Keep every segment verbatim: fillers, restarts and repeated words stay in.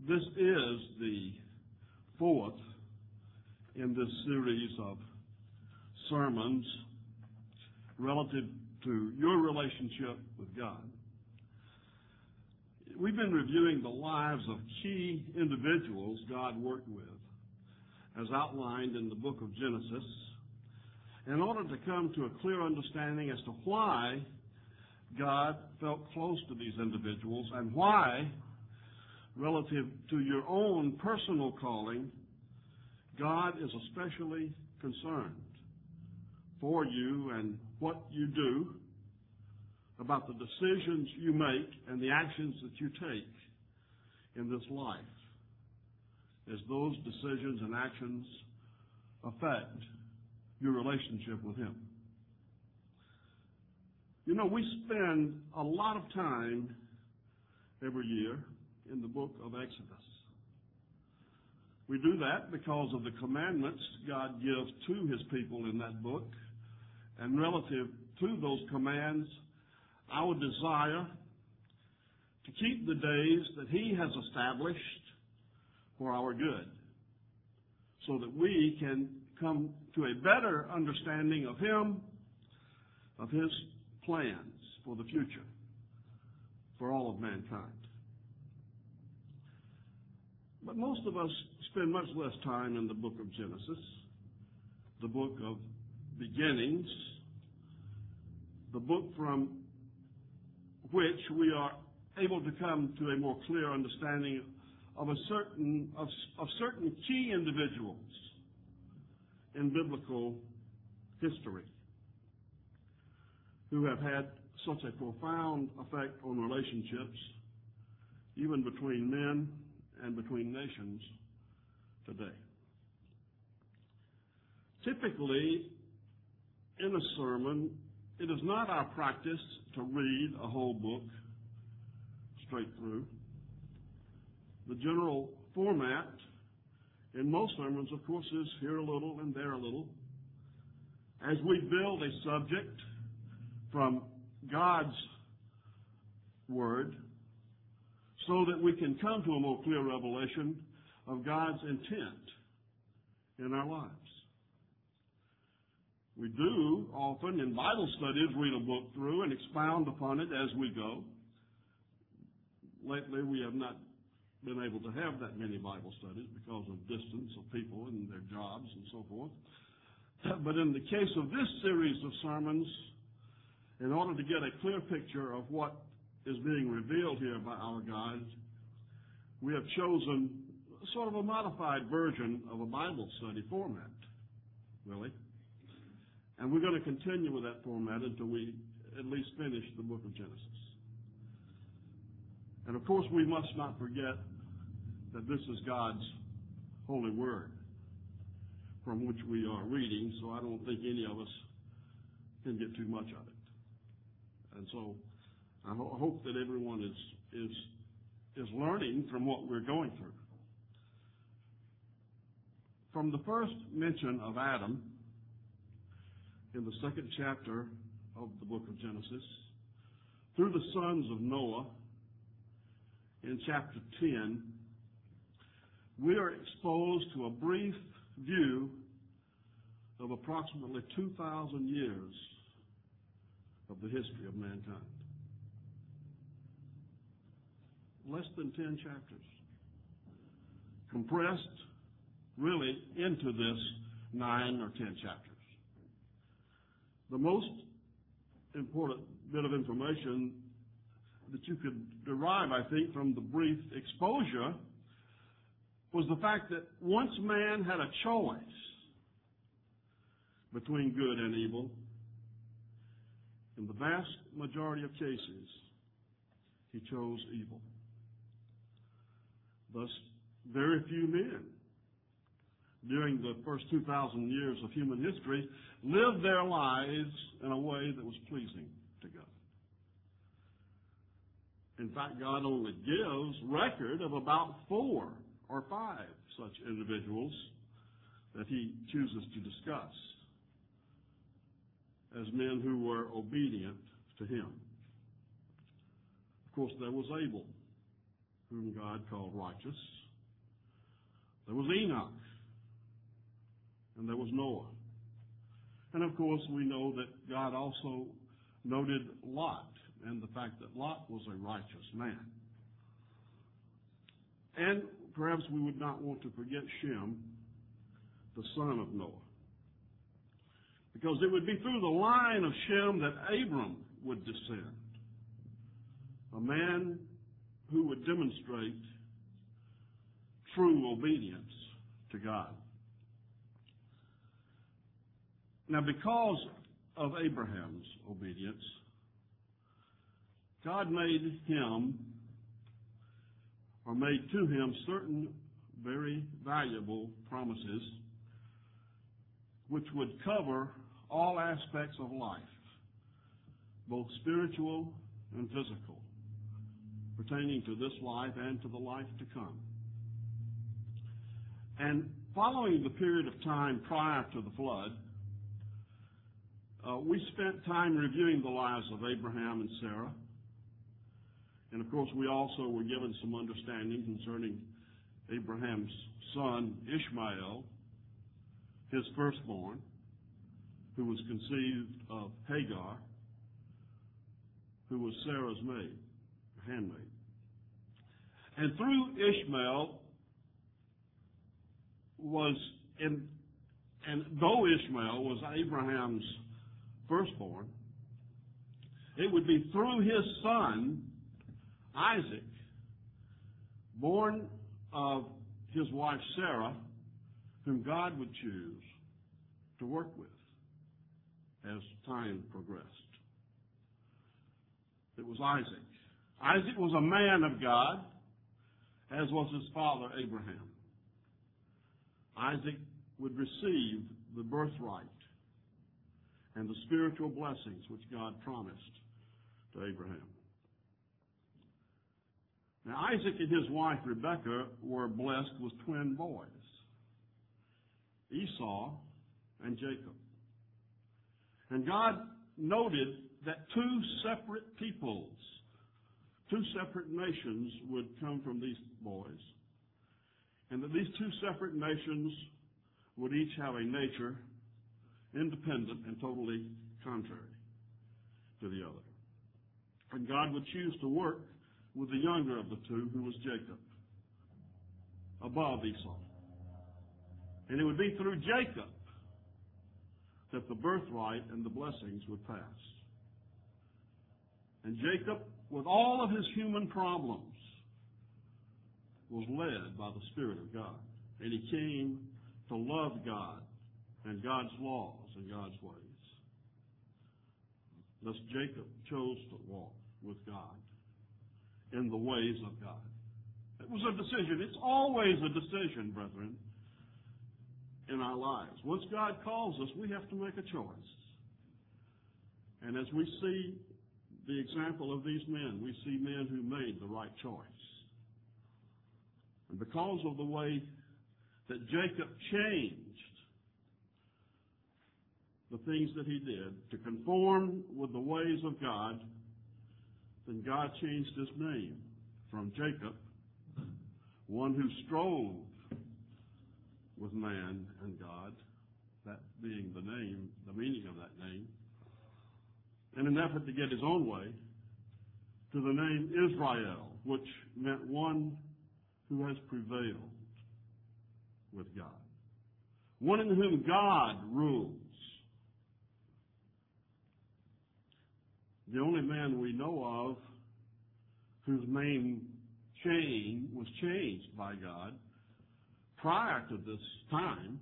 This is the fourth in this series of sermons relative to your relationship with God. We've been reviewing the lives of key individuals God worked with, as outlined in the book of Genesis, in order to come to a clear understanding as to why God felt close to these individuals and why, relative to your own personal calling, God is especially concerned for you and what you do, about the decisions you make and the actions that you take in this life, as those decisions and actions affect your relationship with Him. You know, we spend a lot of time every year in the book of Exodus. We do that because of the commandments God gives to His people in that book, and relative to those commands, our desire to keep the days that He has established for our good, so that we can come to a better understanding of Him, of His plans for the future, for all of mankind. But most of us spend much less time in the book of Genesis, the book of beginnings, the book from which we are able to come to a more clear understanding of a certain of, of certain key individuals in biblical history who have had such a profound effect on relationships, even between men and between nations today. Typically, in a sermon, it is not our practice to read a whole book straight through. The general format in most sermons, of course, is here a little and there a little, as we build a subject from God's Word so that we can come to a more clear revelation of God's intent in our lives. We do often in Bible studies read a book through and expound upon it as we go. Lately we have not been able to have that many Bible studies because of distance of people and their jobs and so forth. But in the case of this series of sermons, in order to get a clear picture of what is being revealed here by our guide, we have chosen sort of a modified version of a Bible study format, really. And we're going to continue with that format until we at least finish the book of Genesis. And of course, we must not forget that this is God's holy word from which we are reading, so I don't think any of us can get too much of it. And so I ho- hope that everyone is, is, is learning from what we're going through. From the first mention of Adam in the second chapter of the book of Genesis, through the sons of Noah in chapter ten, we are exposed to a brief view of approximately two thousand years of the history of mankind. Less than ten chapters, compressed really into this nine or ten chapters. The most important bit of information that you could derive, I think, from the brief exposure was the fact that once man had a choice between good and evil, in the vast majority of cases, he chose evil. Thus, very few men during the first two thousand years of human history lived their lives in a way that was pleasing to God. In fact, God only gives record of about four or five such individuals that He chooses to discuss as men who were obedient to Him. Of course, there was Abel, whom God called righteous. There was Enoch, and there was Noah. And of course, we know that God also noted Lot, and the fact that Lot was a righteous man. And perhaps we would not want to forget Shem, the son of Noah, because it would be through the line of Shem that Abram would descend, a man who would demonstrate true obedience to God. Now, because of Abraham's obedience, God made him, or made to him, certain very valuable promises which would cover all aspects of life, both spiritual and physical, pertaining to this life and to the life to come. And following the period of time prior to the flood, uh, we spent time reviewing the lives of Abraham and Sarah. And of course, we also were given some understanding concerning Abraham's son Ishmael, his firstborn, who was conceived of Hagar, who was Sarah's maid, handmaid. And through Ishmael was, in, and though Ishmael was Abraham's firstborn, it would be through his son, Isaac, born of his wife Sarah, whom God would choose to work with as time progressed. It was Isaac. Isaac was a man of God, as was his father Abraham. Isaac would receive the birthright and the spiritual blessings which God promised to Abraham. Now, Isaac and his wife Rebekah were blessed with twin boys, Esau and Jacob. And God noted that two separate peoples, two separate nations would come from these boys, and that these two separate nations would each have a nature independent and totally contrary to the other. And God would choose to work with the younger of the two, who was Jacob, above Esau. And it would be through Jacob that the birthright and the blessings would pass. And Jacob, with all of his human problems, was led by the Spirit of God. And he came to love God and God's laws and God's ways. Thus Jacob chose to walk with God in the ways of God. It was a decision. It's always a decision, brethren, in our lives. Once God calls us, we have to make a choice. And as we see the example of these men, we see men who made the right choice. And because of the way that Jacob changed the things that he did to conform with the ways of God, then God changed his name from Jacob, one who strove with man and God, that being the name, the meaning of that name, in an effort to get his own way, to the name Israel, which meant one who has prevailed with God, one in whom God rules. The only man we know of whose name change was changed by God prior to this time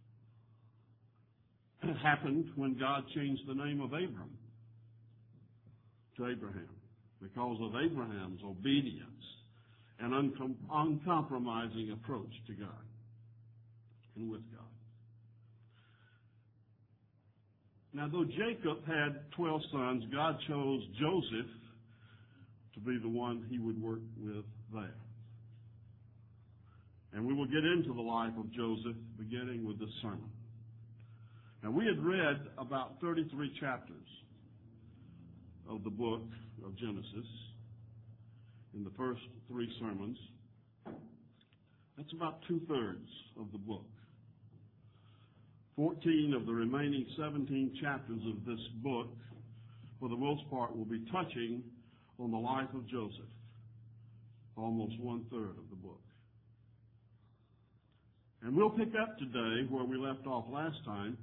happened when God changed the name of Abram to Abraham, because of Abraham's obedience and uncom- uncompromising approach to God and with God. Now, though Jacob had twelve sons, God chose Joseph to be the one he would work with there. And we will get into the life of Joseph beginning with this sermon. Now, we had read about thirty-three chapters of the book of Genesis. in the first three sermons. That's about two-thirds of the book. Fourteen of the remaining seventeen chapters of this book, for the most part, will be touching on the life of Joseph, almost one-third of the book. And we'll pick up today where we left off last time.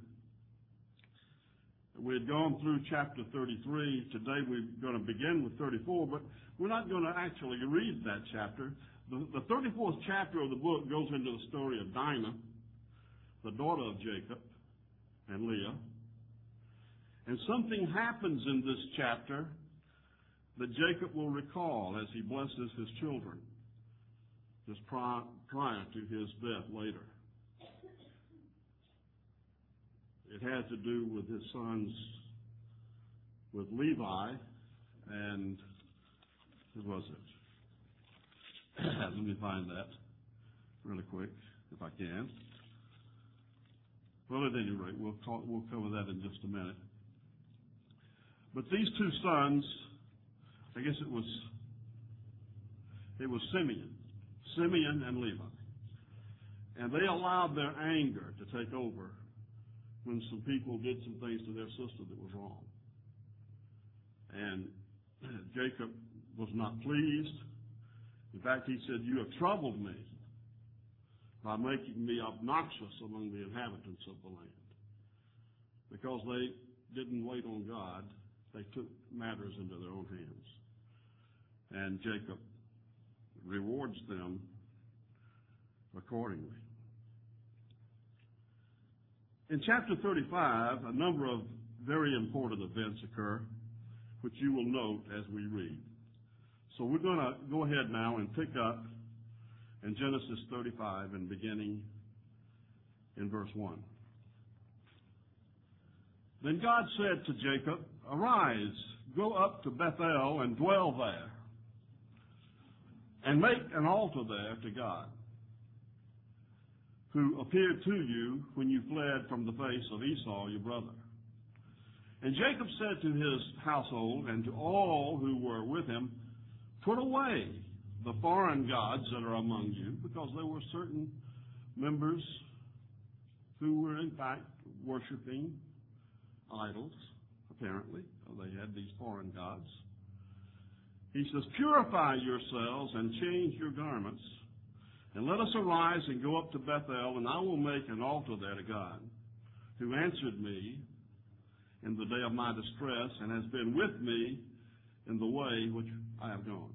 We had gone through chapter thirty-three. Today we're going to begin with thirty-four, but we're not going to actually read that chapter. The, the thirty-fourth chapter of the book goes into the story of Dinah, the daughter of Jacob and Leah. And something happens in this chapter that Jacob will recall as he blesses his children, just prior, prior to his death later. It had to do with his sons, with Levi, and who was it? Let me find that really quick, if I can. Well, at any rate, we'll, talk, we'll cover that in just a minute. But these two sons, I guess it was, it was Simeon, Simeon and Levi. And they allowed their anger to take over when some people did some things to their sister that was wrong. And Jacob was not pleased. In fact, he said, "You have troubled me by making me obnoxious among the inhabitants of the land." Because they didn't wait on God, they took matters into their own hands. And Jacob rewards them accordingly. In chapter thirty-five, a number of very important events occur, which you will note as we read. So we're going to go ahead now and pick up in Genesis thirty-five and beginning in verse one. Then God said to Jacob, "Arise, go up to Bethel and dwell there, and make an altar there to God, who appeared to you when you fled from the face of Esau, your brother." And Jacob said to his household and to all who were with him, "Put away the foreign gods that are among you," because there were certain members who were in fact worshiping idols, apparently. They had these foreign gods. He says, "Purify yourselves and change your garments, and let us arise and go up to Bethel, and I will make an altar there to God, who answered me in the day of my distress, and has been with me in the way which I have gone."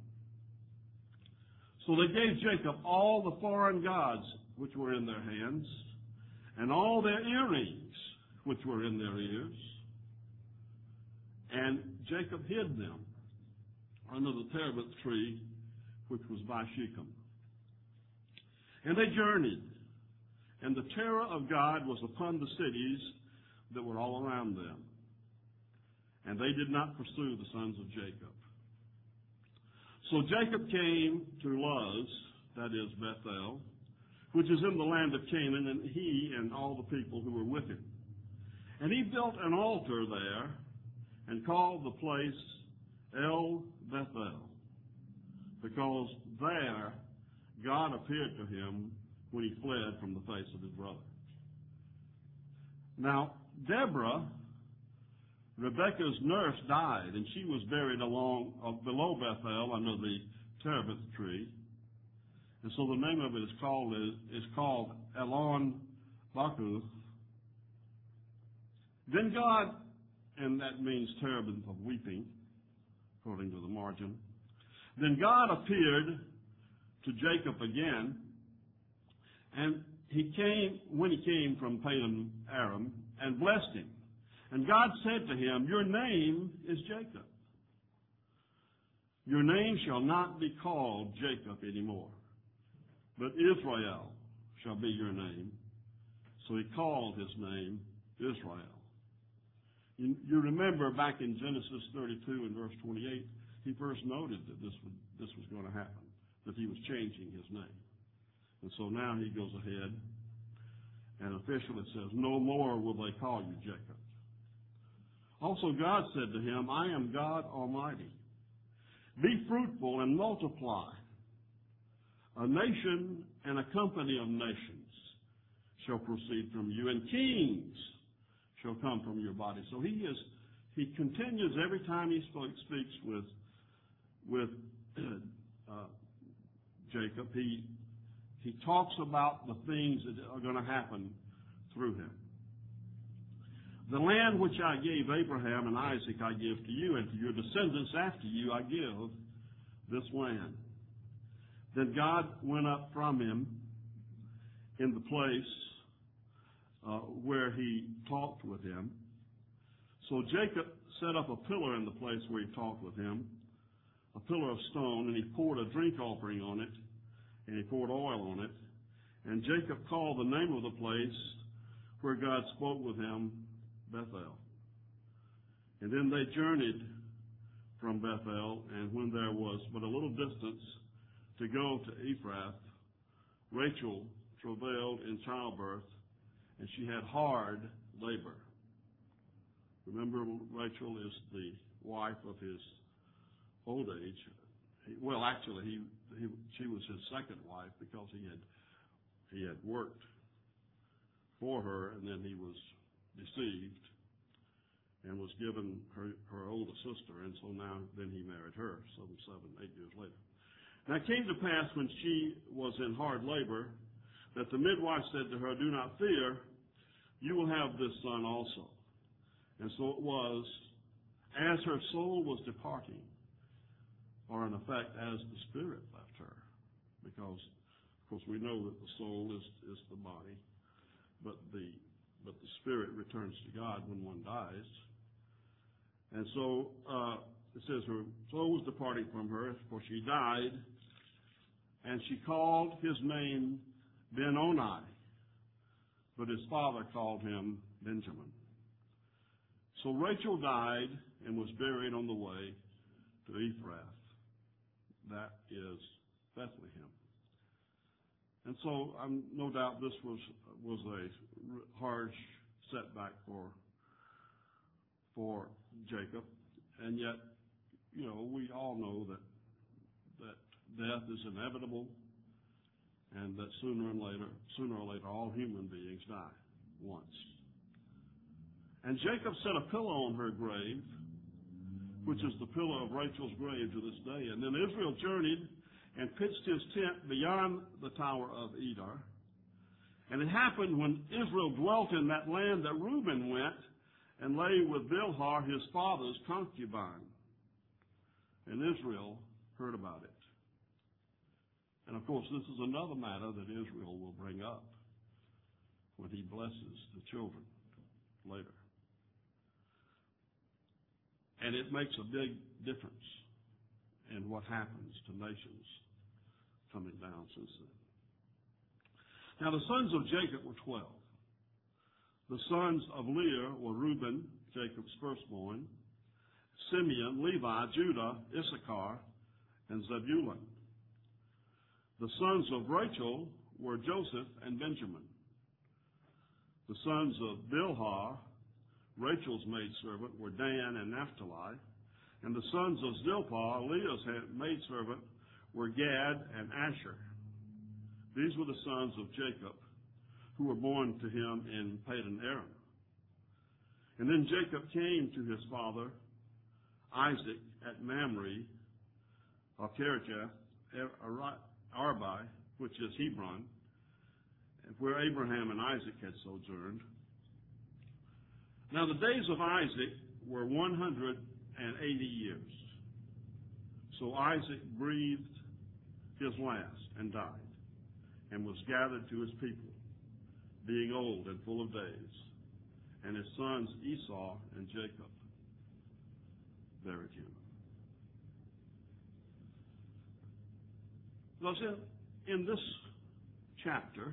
So they gave Jacob all the foreign gods which were in their hands, and all their earrings which were in their ears, and Jacob hid them under the terebinth tree which was by Shechem. And they journeyed, and the terror of God was upon the cities that were all around them. And they did not pursue the sons of Jacob. So Jacob came to Luz, that is Bethel, which is in the land of Canaan, and he and all the people who were with him. And he built an altar there and called the place El Bethel, because there God appeared to him when he fled from the face of his brother. Now, Deborah, Rebekah's nurse, died, and she was buried along uh, below Bethel under the terebinth tree. And so the name of it is called is, is called Elon Bakuth. Then God, and that means terebinth of weeping, according to the margin. Then God appeared to Jacob again, and he came when he came from Padan Aram and blessed him. And God said to him, "Your name is Jacob. Your name shall not be called Jacob anymore, but Israel shall be your name." So he called his name Israel. You, you remember back in Genesis thirty-two and verse twenty-eight, he first noted that this would, this was going to happen, that he was changing his name. And so now he goes ahead and officially says, "No more will they call you Jacob." Also God said to him, "I am God Almighty, Be fruitful and multiply. A nation and a company of nations shall proceed from you, and kings shall come from your body. So he is, he continues every time he spoke, speaks with, with uh, Jacob. He, he talks about the things that are going to happen through him. The land which I gave Abraham and Isaac I give to you, and to your descendants after you I give this land. Then God went up from him in the place uh, where he talked with him. So Jacob set up a pillar in the place where he talked with him, a pillar of stone, and he poured a drink offering on it, and he poured oil on it. And Jacob called the name of the place where God spoke with him Bethel. And then they journeyed from Bethel, and when there was but a little distance to go to Ephrath, Rachel travailed in childbirth, and she had hard labor. Remember, Rachel is the wife of his old age. He, well, actually, he, he she was his second wife because he had he had worked for her, and then he was deceived and was given her, her older sister, and so now then he married her some seven, eight years later. Now it came to pass when she was in hard labor that the midwife said to her, "Do not fear, you will have this son also." And so it was, as her soul was departing, or in effect as the spirit left her, because of course we know that the soul is, is the body, but the but the spirit returns to God when one dies. And so uh, it says her soul was departing from her, for she died, and she called his name Ben-Oni, but his father called him Benjamin. So Rachel died and was buried on the way to Ephrath. That is Bethlehem. And so um, no doubt this was was a harsh setback for for Jacob, and yet, you know, we all know that that death is inevitable, and that sooner and later, sooner or later, all human beings die once. And Jacob set a pillow on her grave, which is the pillow of Rachel's grave to this day. And then Israel journeyed and pitched his tent beyond the tower of Edar. And it happened when Israel dwelt in that land that Reuben went and lay with Bilhah, his father's concubine. And Israel heard about it. And of course, this is another matter that Israel will bring up when he blesses the children later. And it makes a big difference in what happens to nations coming down since then. Now the sons of Jacob were twelve. The sons of Leah were Reuben, Jacob's firstborn, Simeon, Levi, Judah, Issachar, and Zebulun. The sons of Rachel were Joseph and Benjamin. The sons of Bilhah, Rachel's maidservant, were Dan and Naphtali. And the sons of Zilpah, Leah's maidservant, were Gad and Asher. These were the sons of Jacob, who were born to him in Padan Aram. And then Jacob came to his father Isaac at Mamre of Kirjath Arbai, which is Hebron, where Abraham and Isaac had sojourned. Now the days of Isaac were one hundred eighty years. So Isaac breathed his last and died, and was gathered to his people, being old and full of days. And his sons Esau and Jacob buried him. Thus, in, in this chapter,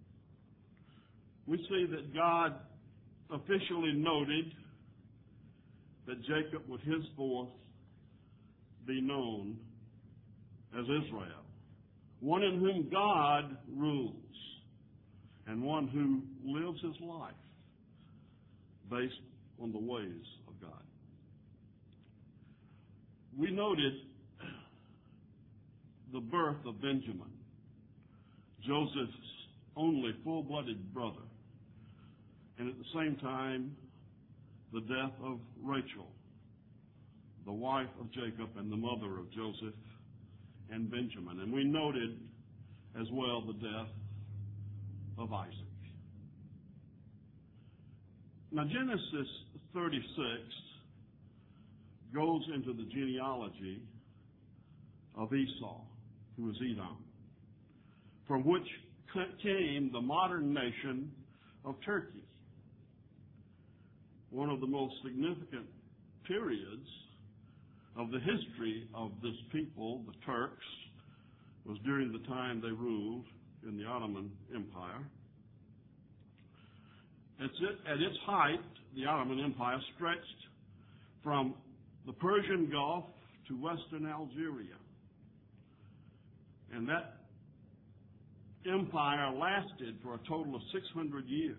we see that God officially noted that Jacob would henceforth be known as Israel, one in whom God rules, and one who lives his life based on the ways of God. We noted the birth of Benjamin, Joseph's only full-blooded brother, and at the same time, the death of Rachel, the wife of Jacob and the mother of Joseph and Benjamin. And we noted as well the death of Isaac. Now, Genesis thirty-six goes into the genealogy of Esau, who is Edom, from which came the modern nation of Turkey. One of the most significant periods of the history of this people, the Turks, was during the time they ruled in the Ottoman Empire. At its height, the Ottoman Empire stretched from the Persian Gulf to western Algeria. And that empire lasted for a total of six hundred years,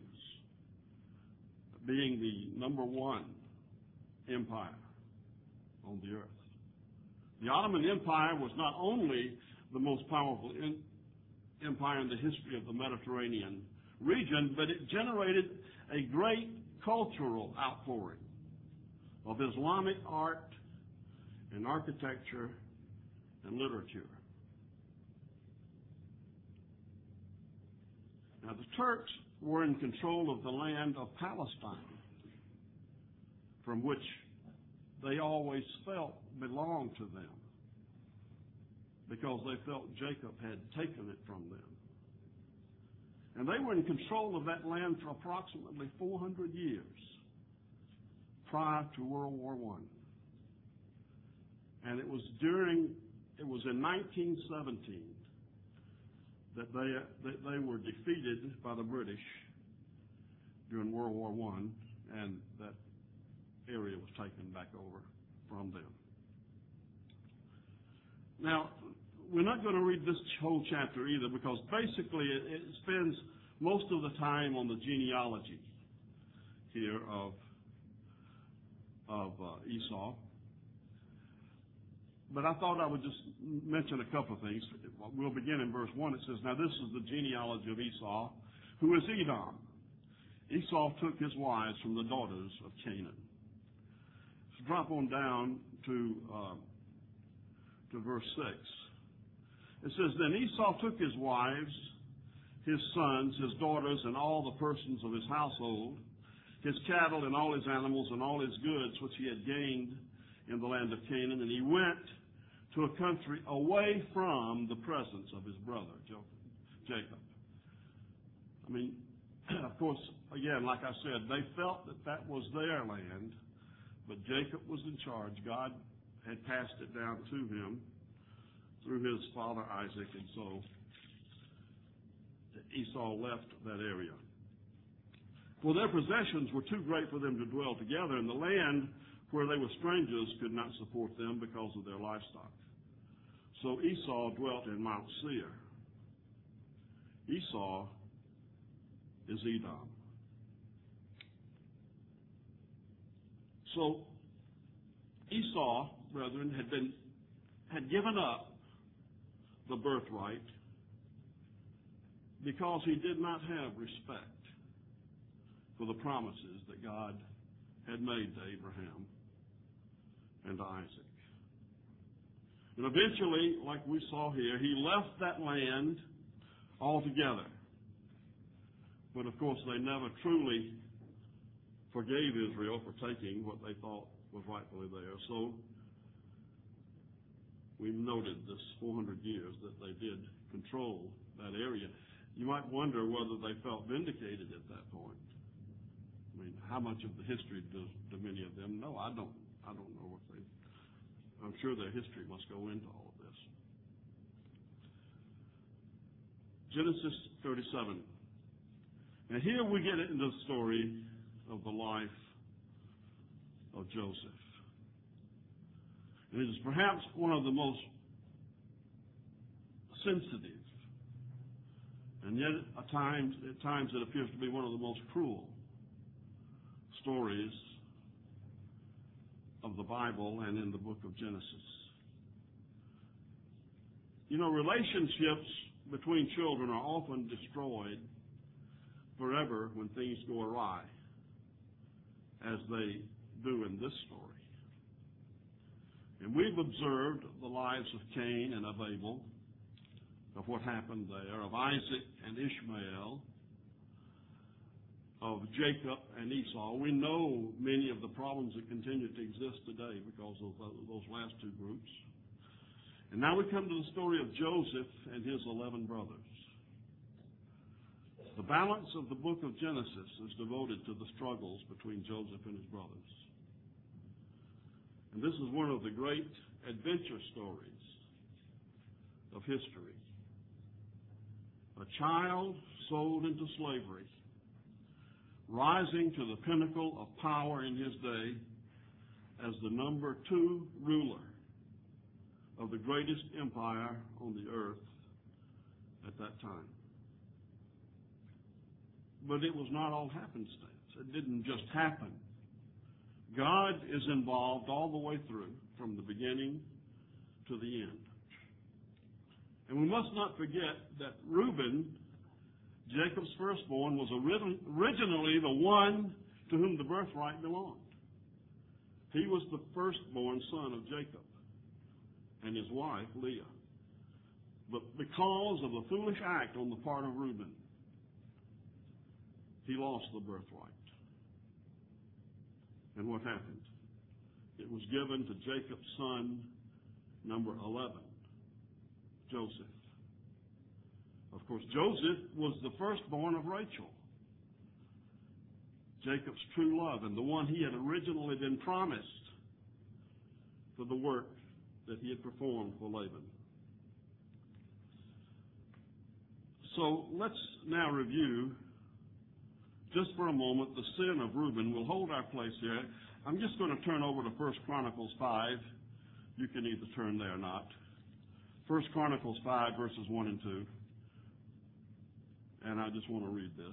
being the number one empire on the earth. The Ottoman Empire was not only the most powerful in, empire in the history of the Mediterranean region, but it generated a great cultural outpouring of Islamic art and architecture and literature. Now, the Turks were in control of the land of Palestine, from which they always felt belonged to them, because they felt Jacob had taken it from them. And they were in control of that land for approximately four hundred years prior to World War One. And it was during, it was in nineteen seventeen that they, that they were defeated by the British during World War One, and that area was taken back over from them. Now, we're not going to read this whole chapter either, because basically it, it spends most of the time on the genealogy here of, of uh, Esau. But I thought I would just mention a couple of things. We'll begin in verse one. It says, "Now this is the genealogy of Esau, who is Edom. Esau took his wives from the daughters of Canaan." So drop on down to, uh, to verse six. It says, "Then Esau took his wives, his sons, his daughters, and all the persons of his household, his cattle and all his animals and all his goods which he had gained in the land of Canaan, and he went to a country away from the presence of his brother Jacob." I mean, of course, again, like I said, they felt that that was their land, but Jacob was in charge. God had passed it down to him through his father Isaac, and so Esau left that area. For their possessions were too great for them to dwell together, and the land where they were strangers could not support them because of their livestock. So Esau dwelt in Mount Seir. Esau is Edom. So Esau, brethren, had been had given up the birthright because he did not have respect for the promises that God had made to Abraham and to Isaac. And eventually, like we saw here, he left that land altogether. But of course, they never truly forgave Israel for taking what they thought was rightfully theirs. So we've noted this four hundred years that they did control that area. You might wonder whether they felt vindicated at that point. I mean, how much of the history does do many of them know? I don't. I don't know what they. I'm sure their history must go into all of this. Genesis thirty-seven. Now here we get into the story of the life of Joseph. And it is perhaps one of the most sensitive, and yet at times, at times it appears to be one of the most cruel stories of the Bible and in the book of Genesis. You know, relationships between children are often destroyed forever when things go awry, as they do in this story. And we've observed the lives of Cain and of Abel, of what happened there, of Isaac and Ishmael, of Jacob and Esau. We know many of the problems that continue to exist today because of those last two groups. And now we come to the story of Joseph and his eleven brothers. The balance of the book of Genesis is devoted to the struggles between Joseph and his brothers. And this is one of the great adventure stories of history. A child sold into slavery, rising to the pinnacle of power in his day as the number two ruler of the greatest empire on the earth at that time. But it was not all happenstance. It didn't just happen. God is involved all the way through, from the beginning to the end. And we must not forget that Reuben, Jacob's firstborn, was originally the one to whom the birthright belonged. He was the firstborn son of Jacob and his wife, Leah. But because of a foolish act on the part of Reuben, he lost the birthright. And what happened? It was given to Jacob's son, number eleven, Joseph. Of course, Joseph was the firstborn of Rachel, Jacob's true love, and the one he had originally been promised for the work that he had performed for Laban. So let's now review, just for a moment, the sin of Reuben. We'll hold our place here. I'm just going to turn over to First Chronicles five. You can either turn there or not. First Chronicles five, verses one and two. And I just want to read this.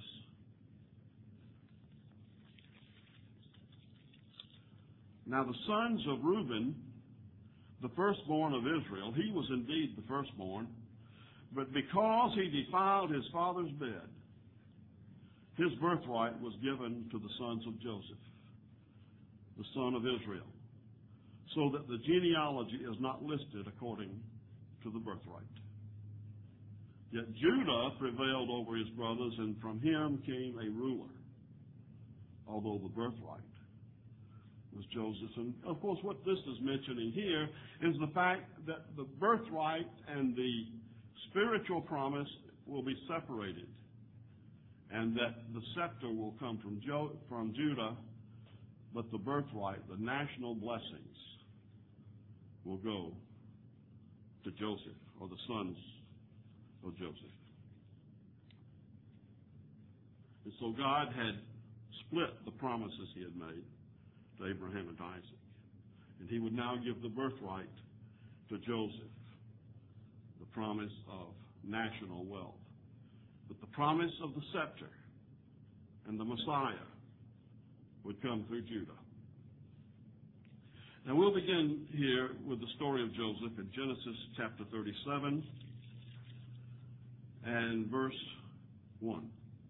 Now the sons of Reuben, the firstborn of Israel, he was indeed the firstborn, but because he defiled his father's bed, his birthright was given to the sons of Joseph, the son of Israel, so that the genealogy is not listed according to the birthright. Yet Judah prevailed over his brothers, and from him came a ruler, although the birthright was Joseph's. And of course, what this is mentioning here is the fact that the birthright and the spiritual promise will be separated, and that the scepter will come from, Jo- from Judah, but the birthright, the national blessings, will go to Joseph, or the sons of Joseph. And so God had split the promises he had made to Abraham and to Isaac. And he would now give the birthright to Joseph, the promise of national wealth. But the promise of the scepter and the Messiah would come through Judah. Now we'll begin here with the story of Joseph in Genesis chapter thirty-seven and verse one.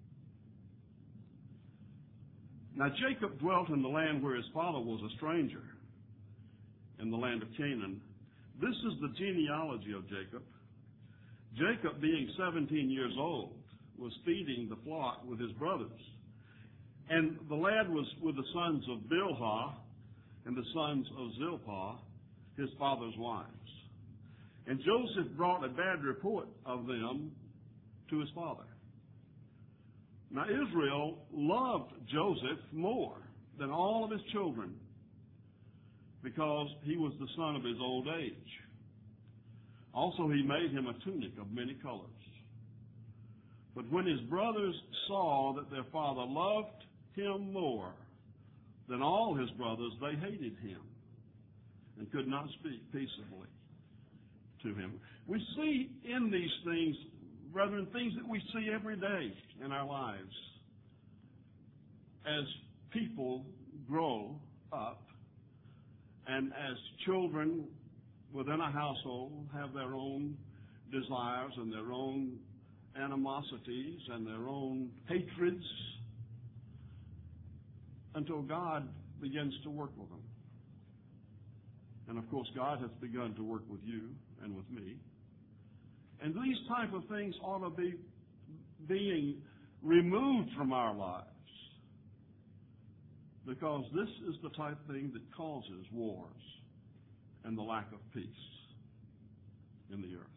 Now Jacob dwelt in the land where his father was a stranger, in the land of Canaan. This is the genealogy of Jacob. Jacob, being seventeen years old, was feeding the flock with his brothers. And the lad was with the sons of Bilhah and the sons of Zilpah, his father's wives. And Joseph brought a bad report of them to his father. Now Israel loved Joseph more than all of his children because he was the son of his old age. Also he made him a tunic of many colors. But when his brothers saw that their father loved him more than all his brothers, they hated him and could not speak peaceably to him. We see in these things, brethren, things that we see every day in our lives. As people grow up and as children within a household have their own desires and their own animosities and their own hatreds until God begins to work with them. And of course, God has begun to work with you and with me. And these type of things ought to be being removed from our lives, because this is the type of thing that causes wars and the lack of peace in the earth.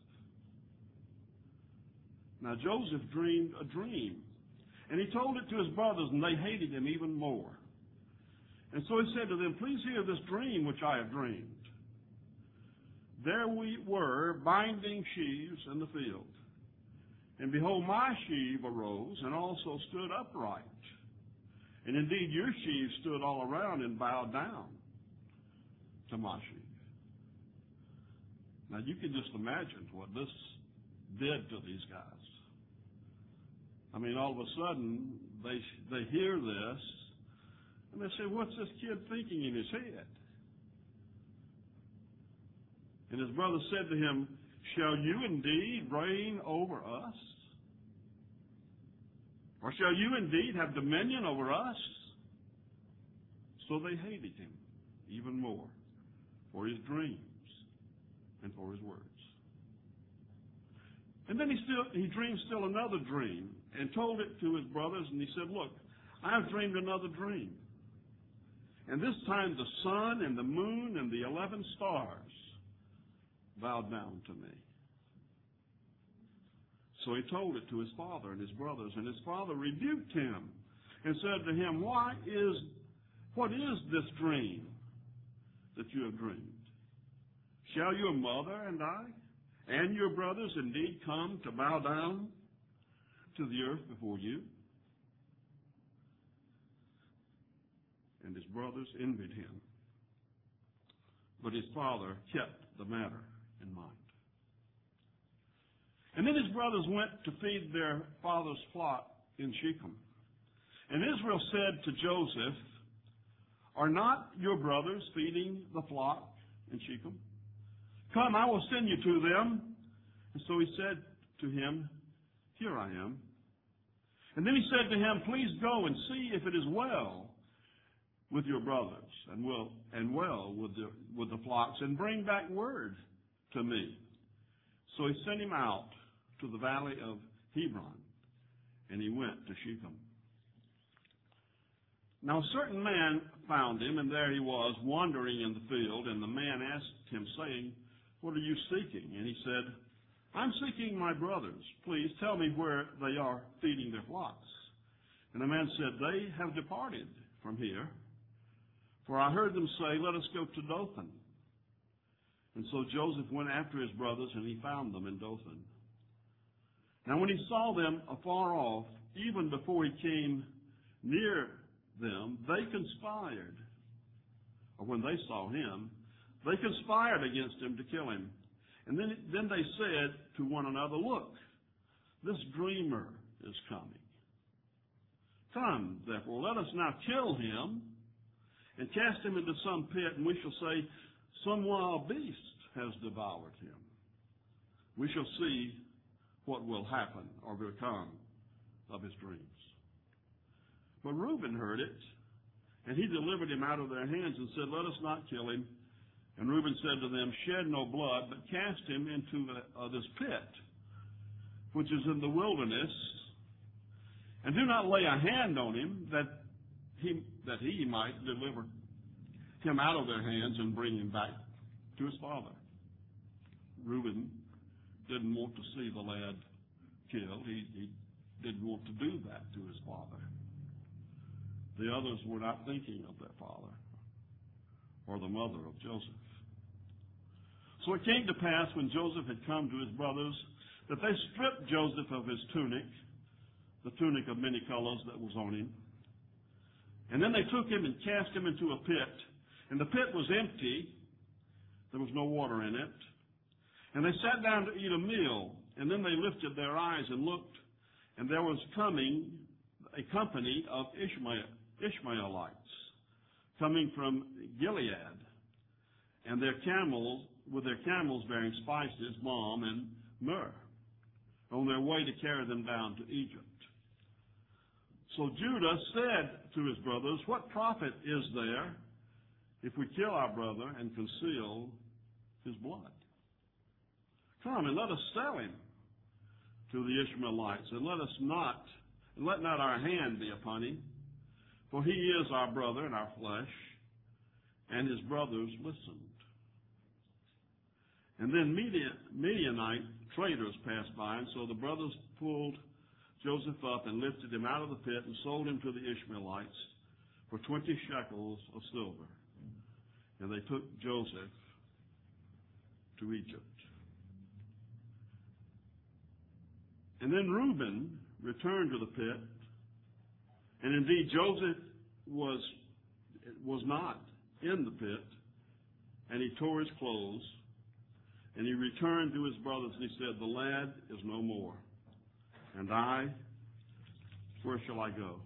Now, Joseph dreamed a dream, and he told it to his brothers, and they hated him even more. And so he said to them, "Please hear this dream which I have dreamed. There we were, binding sheaves in the field. And behold, my sheaf arose and also stood upright. And indeed, your sheaves stood all around and bowed down to my sheaf." Now, you can just imagine what this did to these guys. I mean, all of a sudden, they they hear this, and they say, "What's this kid thinking in his head?" And his brother said to him, "Shall you indeed reign over us? Or shall you indeed have dominion over us?" So they hated him even more for his dreams and for his words. And then he still he dreamed still another dream and told it to his brothers, and he said, "Look, I've dreamed another dream. And this time the sun and the moon and the eleven stars bowed down to me." So he told it to his father and his brothers, and his father rebuked him and said to him, "Why is, what is this dream that you have dreamed? Shall your mother and I and your brothers indeed come to bow down to the earth before you?" And his brothers envied him. But his father kept the matter in mind. And then his brothers went to feed their father's flock in Shechem. And Israel said to Joseph, "Are not your brothers feeding the flock in Shechem? Come, I will send you to them." And so he said to him, "Here I am." And then he said to him, "Please go and see if it is well with your brothers and will and well with the with the flocks, and bring back word to me." So he sent him out to the valley of Hebron, and he went to Shechem. Now a certain man found him, and there he was, wandering in the field. And the man asked him, saying, "What are you seeking?" And he said, "I'm seeking my brothers. Please tell me where they are feeding their flocks." And the man said, "They have departed from here, for I heard them say, 'Let us go to Dothan.'" And so Joseph went after his brothers, and he found them in Dothan. Now when he saw them afar off, even before he came near them, they conspired, or when they saw him, they conspired against him to kill him. And then, then they said to one another, "Look, this dreamer is coming. Come, therefore, let us now kill him and cast him into some pit, and we shall say, 'Some wild beast has devoured him.' We shall see what will happen or become of his dreams." But Reuben heard it, and he delivered him out of their hands and said, "Let us not kill him." And Reuben said to them, "Shed no blood, but cast him into the, uh, this pit, which is in the wilderness, and do not lay a hand on him, that he that he might deliver him out of their hands and bring him back to his father." Reuben didn't want to see the lad killed. He, he didn't want to do that to his father. The others were not thinking of their father or the mother of Joseph. So it came to pass, when Joseph had come to his brothers, that they stripped Joseph of his tunic, the tunic of many colors that was on him. And then they took him and cast him into a pit. And the pit was empty. There was no water in it. And they sat down to eat a meal. And then they lifted their eyes and looked, and there was coming a company of Ishmael, Ishmaelites coming from Gilead, and their camels, with their camels bearing spices, balm, and myrrh on their way to carry them down to Egypt. So Judah said to his brothers, "What profit is there if we kill our brother and conceal his blood? Come and let us sell him to the Ishmaelites, and let us not, and let not our hand be upon him, for he is our brother and our flesh." And his brothers listened. And then Midian, Midianite traders passed by, and so the brothers pulled Joseph up and lifted him out of the pit and sold him to the Ishmaelites for twenty shekels of silver. And they took Joseph to Egypt. And then Reuben returned to the pit, and indeed Joseph was, was not in the pit, and he tore his clothes, and he returned to his brothers, and he said, "The lad is no more, and I, where shall I go?"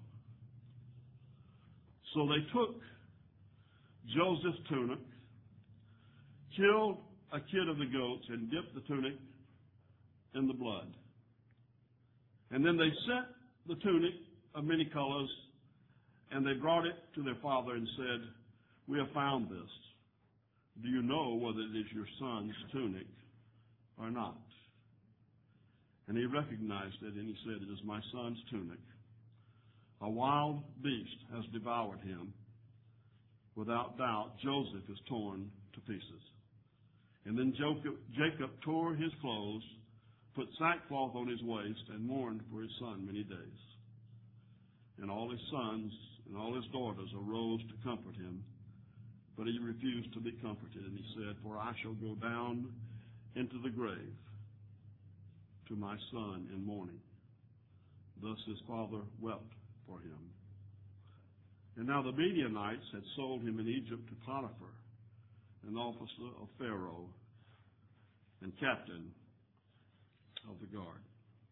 So they took Joseph's tunic, killed a kid of the goats, and dipped the tunic in the blood. And then they sent the tunic of many colors, and they brought it to their father and said, "We have found this. Do you know whether it is your son's tunic or not?" And he recognized it, and he said, "It is my son's tunic. A wild beast has devoured him. Without doubt, Joseph is torn to pieces." And then Jacob tore his clothes, put sackcloth on his waist, and mourned for his son many days. And all his sons and all his daughters arose to comfort him, but he refused to be comforted, and he said, "For I shall go down into the grave to my son in mourning." Thus his father wept for him. And now the Midianites had sold him in Egypt to Potiphar, an officer of Pharaoh and captain of the guard.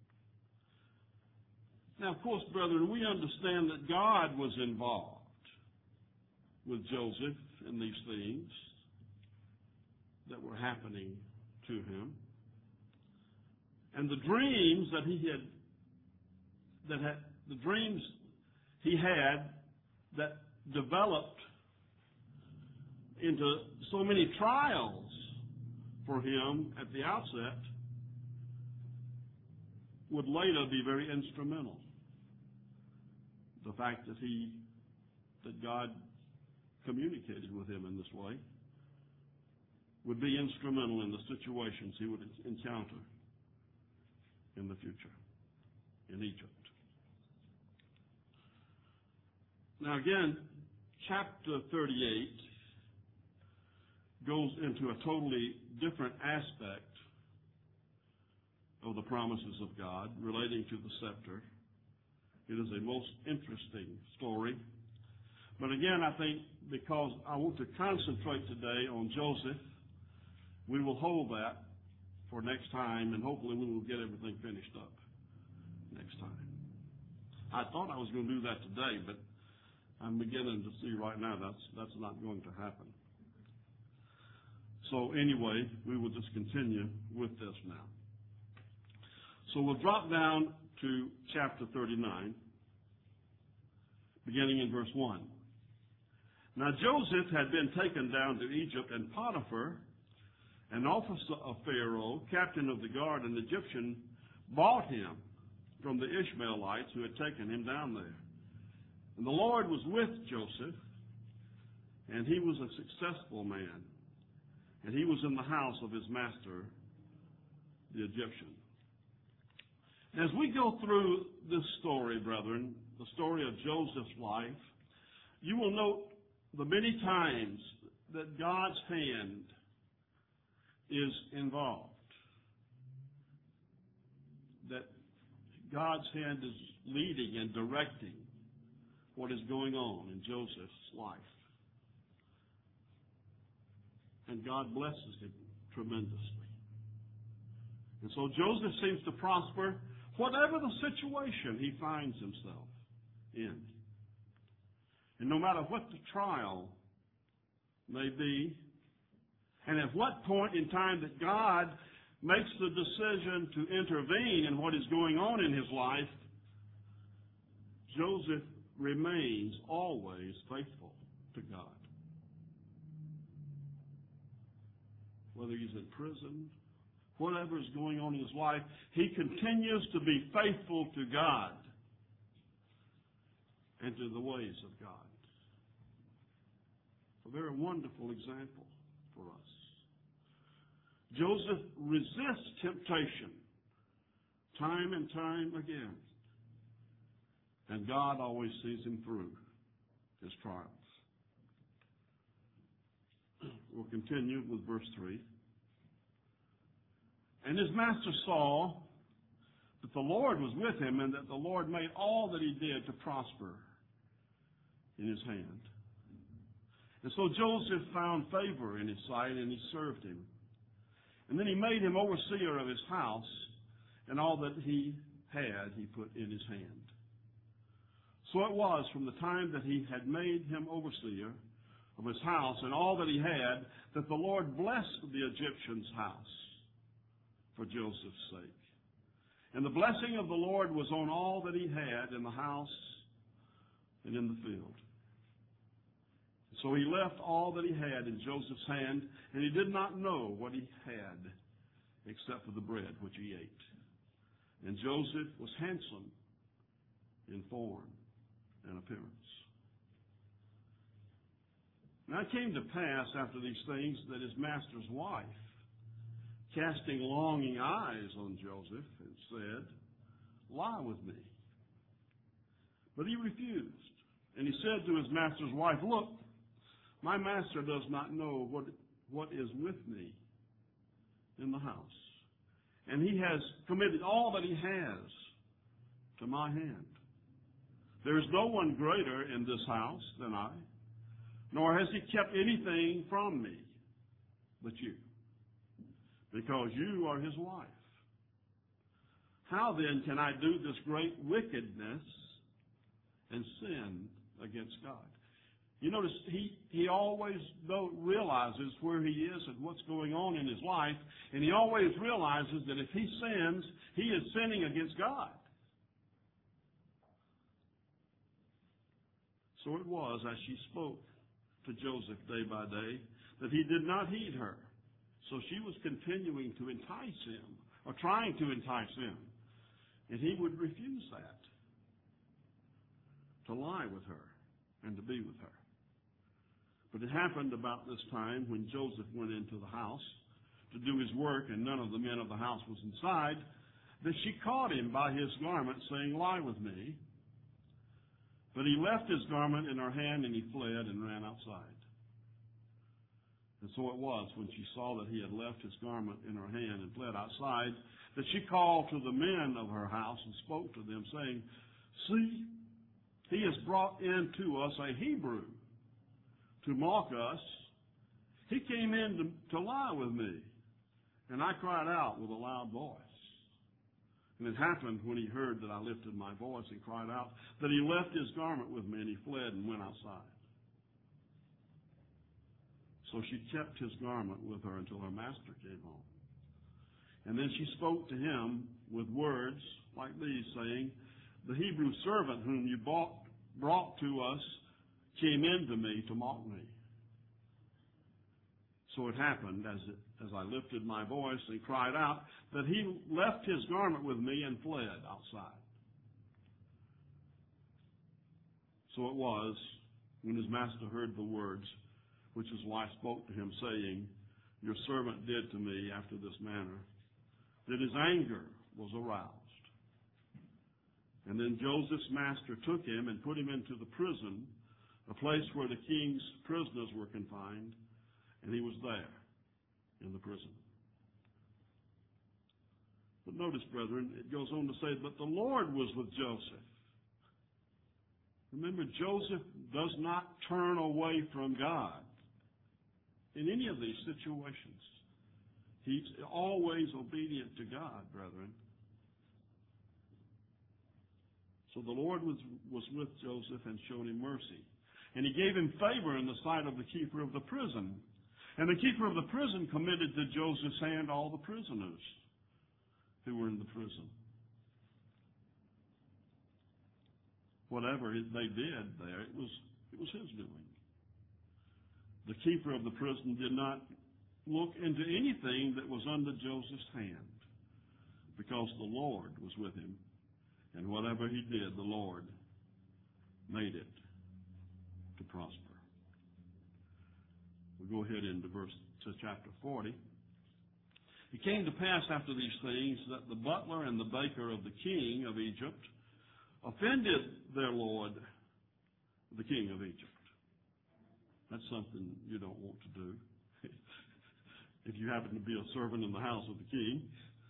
Now, of course, brethren, we understand that God was involved with Joseph in these things that were happening to him. And the dreams that he had, that had, the dreams he had that developed into so many trials for him at the outset would later be very instrumental. The fact that he, that God communicated with him in this way would be instrumental in the situations he would encounter in the future in Egypt. Now again, chapter thirty-eight goes into a totally different aspect of the promises of God relating to the scepter. It is a most interesting story. But again, I think because I want to concentrate today on Joseph, we will hold that for next time, and hopefully we will get everything finished up next time. I thought I was going to do that today, but I'm beginning to see right now that's that's not going to happen. So anyway, we will just continue with this now. So we'll drop down to chapter thirty-nine, beginning in verse one. Now Joseph had been taken down to Egypt, and Potiphar, an officer of Pharaoh, captain of the guard, an Egyptian, bought him from the Ishmaelites who had taken him down there. And the Lord was with Joseph, and he was a successful man, and he was in the house of his master, the Egyptian. As we go through this story, brethren, the story of Joseph's life, you will note the many times that God's hand is involved. That God's hand is leading and directing what is going on in Joseph's life. And God blesses him tremendously. And so Joseph seems to prosper whatever the situation he finds himself in. And no matter what the trial may be, and at what point in time that God makes the decision to intervene in what is going on in his life, Joseph remains always faithful to God. Whether he's in prison, whatever is going on in his life, he continues to be faithful to God and to the ways of God. A very wonderful example for us. Joseph resists temptation time and time again. And God always sees him through his trials. We'll continue with verse three. And his master saw that the Lord was with him, and that the Lord made all that he did to prosper in his hand. And so Joseph found favor in his sight, and he served him. And then he made him overseer of his house, and all that he had he put in his hand. So it was from the time that he had made him overseer of his house and all that he had, that the Lord blessed the Egyptian's house for Joseph's sake. And the blessing of the Lord was on all that he had in the house and in the field. So he left all that he had in Joseph's hand, and he did not know what he had except for the bread which he ate. And Joseph was handsome in form and appearance. Now it came to pass after these things that his master's wife, casting longing eyes on Joseph, and said, "Lie with me." But he refused. And he said to his master's wife, "Look, my master does not know what, what is with me in the house. And he has committed all that he has to my hand. There is no one greater in this house than I, nor has he kept anything from me but you, because you are his wife. How then can I do this great wickedness and sin against God?" You notice he, he always though realizes where he is and what's going on in his life, and he always realizes that if he sins, he is sinning against God. So it was, as she spoke to Joseph day by day, that he did not heed her. So she was continuing to entice him, or trying to entice him, and he would refuse that, to lie with her and to be with her. But it happened about this time when Joseph went into the house to do his work, and none of the men of the house was inside, that she caught him by his garment, saying, "Lie with me." But he left his garment in her hand, and he fled and ran outside. And so it was, when she saw that he had left his garment in her hand and fled outside, that she called to the men of her house and spoke to them, saying, "See, he has brought in to us a Hebrew to mock us. He came in to, to lie with me." And I cried out with a loud voice. And it happened, when he heard that I lifted my voice and cried out, that he left his garment with me, and he fled and went outside. So she kept his garment with her until her master came home. And then she spoke to him with words like these, saying, "The Hebrew servant whom you bought, brought to us came in to me to mock me." So it happened, as, it, as I lifted my voice and cried out, that he left his garment with me and fled outside. So it was, when his master heard the words which his wife spoke to him, saying, "Your servant did to me after this manner," that his anger was aroused. And then Joseph's master took him and put him into the prison, a place where the king's prisoners were confined, and he was there in the prison. But notice, brethren, it goes on to say, "But the Lord was with Joseph." Remember, Joseph does not turn away from God in any of these situations. He's always obedient to God, brethren. So the Lord was, was with Joseph and showed him mercy. And he gave him favor in the sight of the keeper of the prison. And the keeper of the prison committed to Joseph's hand all the prisoners who were in the prison. Whatever they did there, it was, it was his doing. The keeper of the prison did not look into anything that was under Joseph's hand, because the Lord was with him, and whatever he did, the Lord made it to prosper. We go ahead into verse to chapter forty. It came to pass after these things that the butler and the baker of the king of Egypt offended their lord, the king of Egypt. That's something you don't want to do if you happen to be a servant in the house of the king.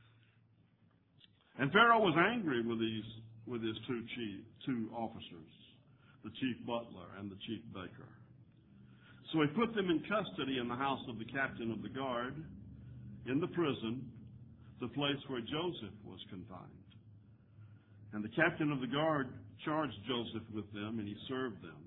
And Pharaoh was angry with these with his two chief two officers, the chief butler and the chief baker. So he put them in custody in the house of the captain of the guard, in the prison, the place where Joseph was confined. And the captain of the guard charged Joseph with them, and he served them.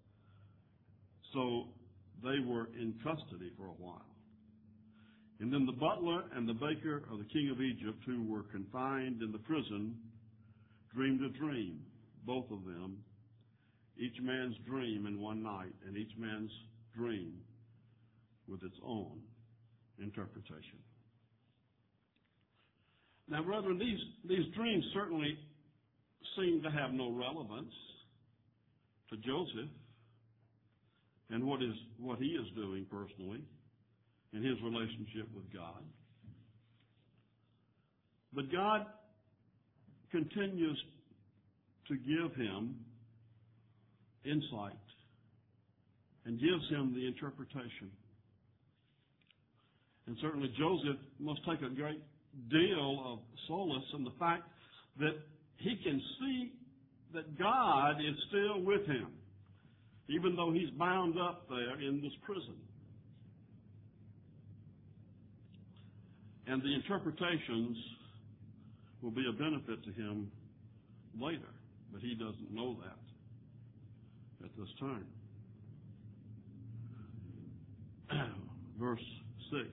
So they were in custody for a while. And then the butler and the baker of the king of Egypt, who were confined in the prison, dreamed a dream, both of them, each man's dream in one night, and each man's dream with its own interpretation. Now, brethren, these, these dreams certainly seem to have no relevance to Joseph and what is what he is doing personally in his relationship with God. But God continues to give him insight and gives him the interpretation. And certainly Joseph must take a great deal of solace in the fact that he can see that God is still with him, even though he's bound up there in this prison. And the interpretations will be a benefit to him later, but he doesn't know that at this time. Verse six.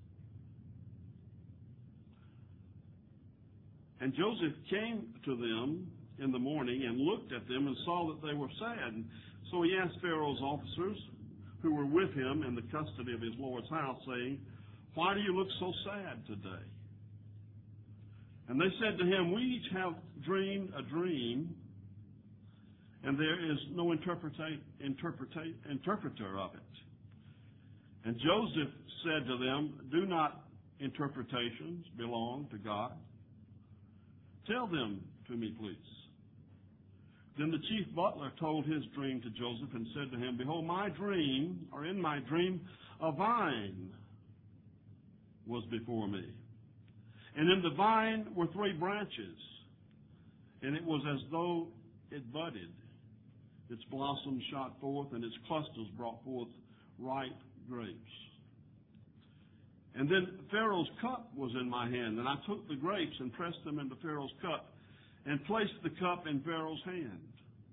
And Joseph came to them in the morning and looked at them and saw that they were sad. And so he asked Pharaoh's officers who were with him in the custody of his Lord's house, saying, "Why do you look so sad today?" And they said to him, "We each have dreamed a dream, and there is no interpreta- interpreta- interpreter of it." And Joseph said to them, "Do not interpretations belong to God? Tell them to me, please." Then the chief butler told his dream to Joseph and said to him, "Behold, my dream, or in my dream, a vine was before me. And in the vine were three branches, and it was as though it budded. Its blossoms shot forth, and its clusters brought forth ripe grapes. And then Pharaoh's cup was in my hand, and I took the grapes and pressed them into Pharaoh's cup and placed the cup in Pharaoh's hand."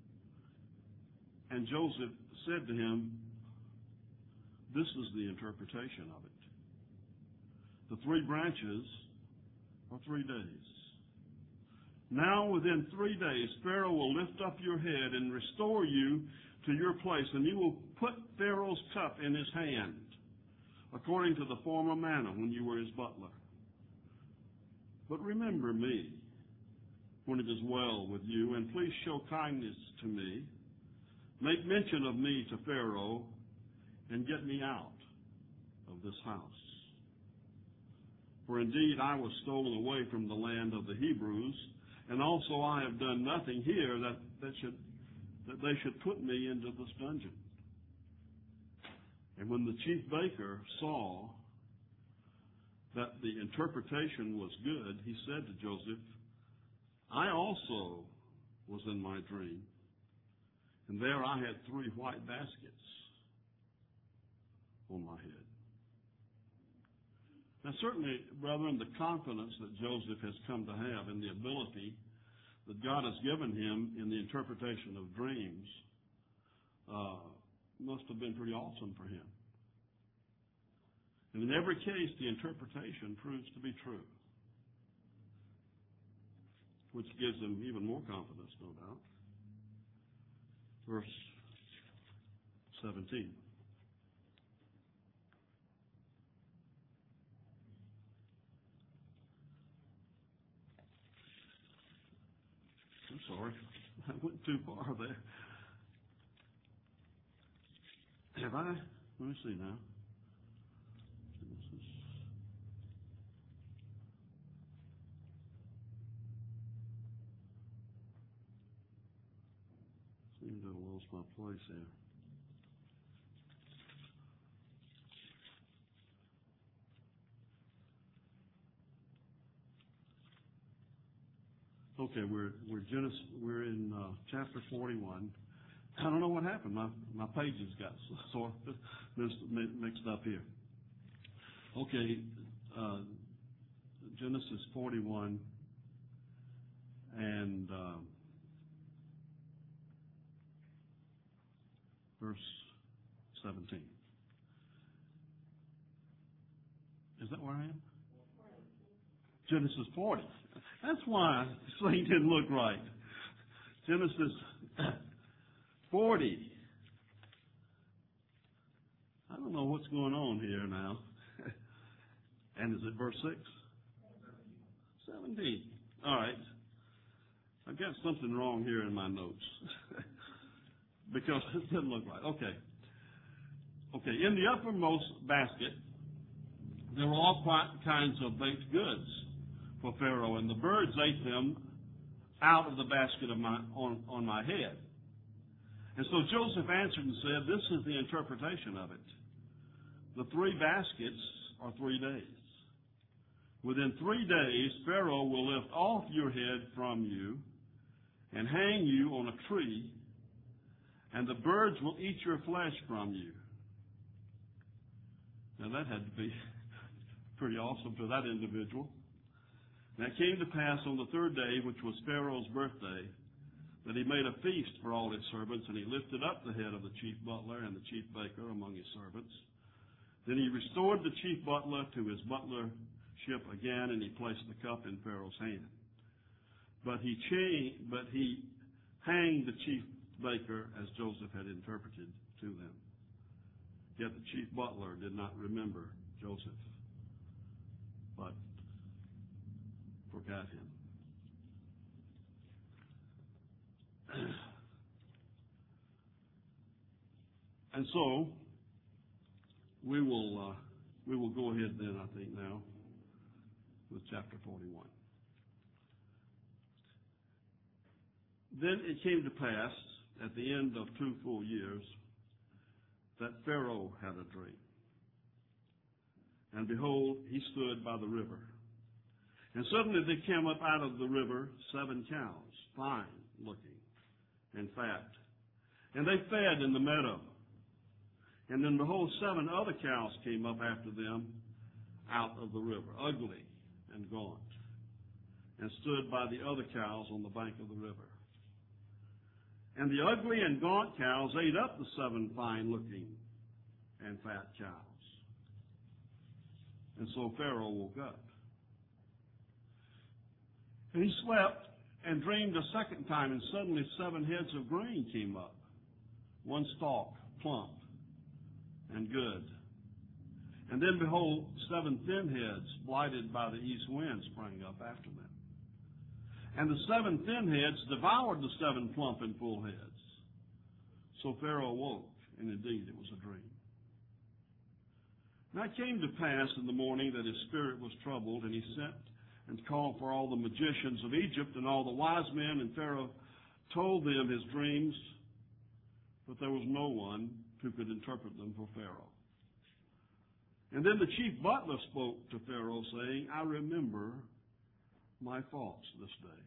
And Joseph said to him, "This is the interpretation of it. The three branches are three days. Now within three days Pharaoh will lift up your head and restore you to your place, and you will put Pharaoh's cup in his hand, according to the former manner when you were his butler. But remember me when it is well with you, and please show kindness to me. Make mention of me to Pharaoh, and get me out of this house. For indeed I was stolen away from the land of the Hebrews, and also I have done nothing here that, that should that they should put me into this dungeon." And when the chief baker saw that the interpretation was good, he said to Joseph, "I also was in my dream, and there I had three white baskets on my head." Now certainly, brethren, the confidence that Joseph has come to have in the ability that God has given him in the interpretation of dreams uh, must have been pretty awesome for him. And in every case, the interpretation proves to be true, which gives them even more confidence, no doubt. Verse seventeen. I'm sorry, I went too far there. Have I? Let me see now. Seems to have lost my place here. Okay, we're we're Genesis. We're in uh, chapter forty-one. I don't know what happened. My my pages got sort of mixed up here. Okay, uh, Genesis forty-one and um, verse seventeen. Is that where I am? Genesis forty. That's why this thing didn't look right. Genesis forty. I don't know what's going on here now. And is it verse six? seventeen. All right. I've got something wrong here in my notes. Because it doesn't look right. Okay. Okay. In the uppermost basket, there were all kinds of baked goods for Pharaoh, and the birds ate them out of the basket of my on, on my head. And so Joseph answered and said, this is the interpretation of it. The three baskets are three days. Within three days, Pharaoh will lift off your head from you and hang you on a tree, and the birds will eat your flesh from you. Now that had to be pretty awesome to that individual. Now it came to pass on the third day, which was Pharaoh's birthday, that he made a feast for all his servants, and he lifted up the head of the chief butler and the chief baker among his servants. Then he restored the chief butler to his butlership again, and he placed the cup in Pharaoh's hand. But he changed, but he hanged the chief baker as Joseph had interpreted to them. Yet the chief butler did not remember Joseph, but forgot him. And so we will uh, we will go ahead then, I think, now with chapter forty-one. Then it came to pass at the end of two full years that Pharaoh had a dream. And behold, he stood by the river. And suddenly there came up out of the river seven cows, fine looking and fat. And they fed in the meadow. And then behold, seven other cows came up after them out of the river, ugly and gaunt, and stood by the other cows on the bank of the river. And the ugly and gaunt cows ate up the seven fine looking and fat cows. And so Pharaoh woke up. And he slept and dreamed a second time, and suddenly seven heads of grain came up, one stalk, plump and good. And then behold, seven thin heads, blighted by the east wind, sprang up after them. And the seven thin heads devoured the seven plump and full heads. So Pharaoh awoke, and indeed it was a dream. Now it came to pass in the morning that his spirit was troubled, and he sent and called for all the magicians of Egypt and all the wise men, and Pharaoh told them his dreams, but there was no one who could interpret them for Pharaoh. And then the chief butler spoke to Pharaoh, saying, I remember my faults this day.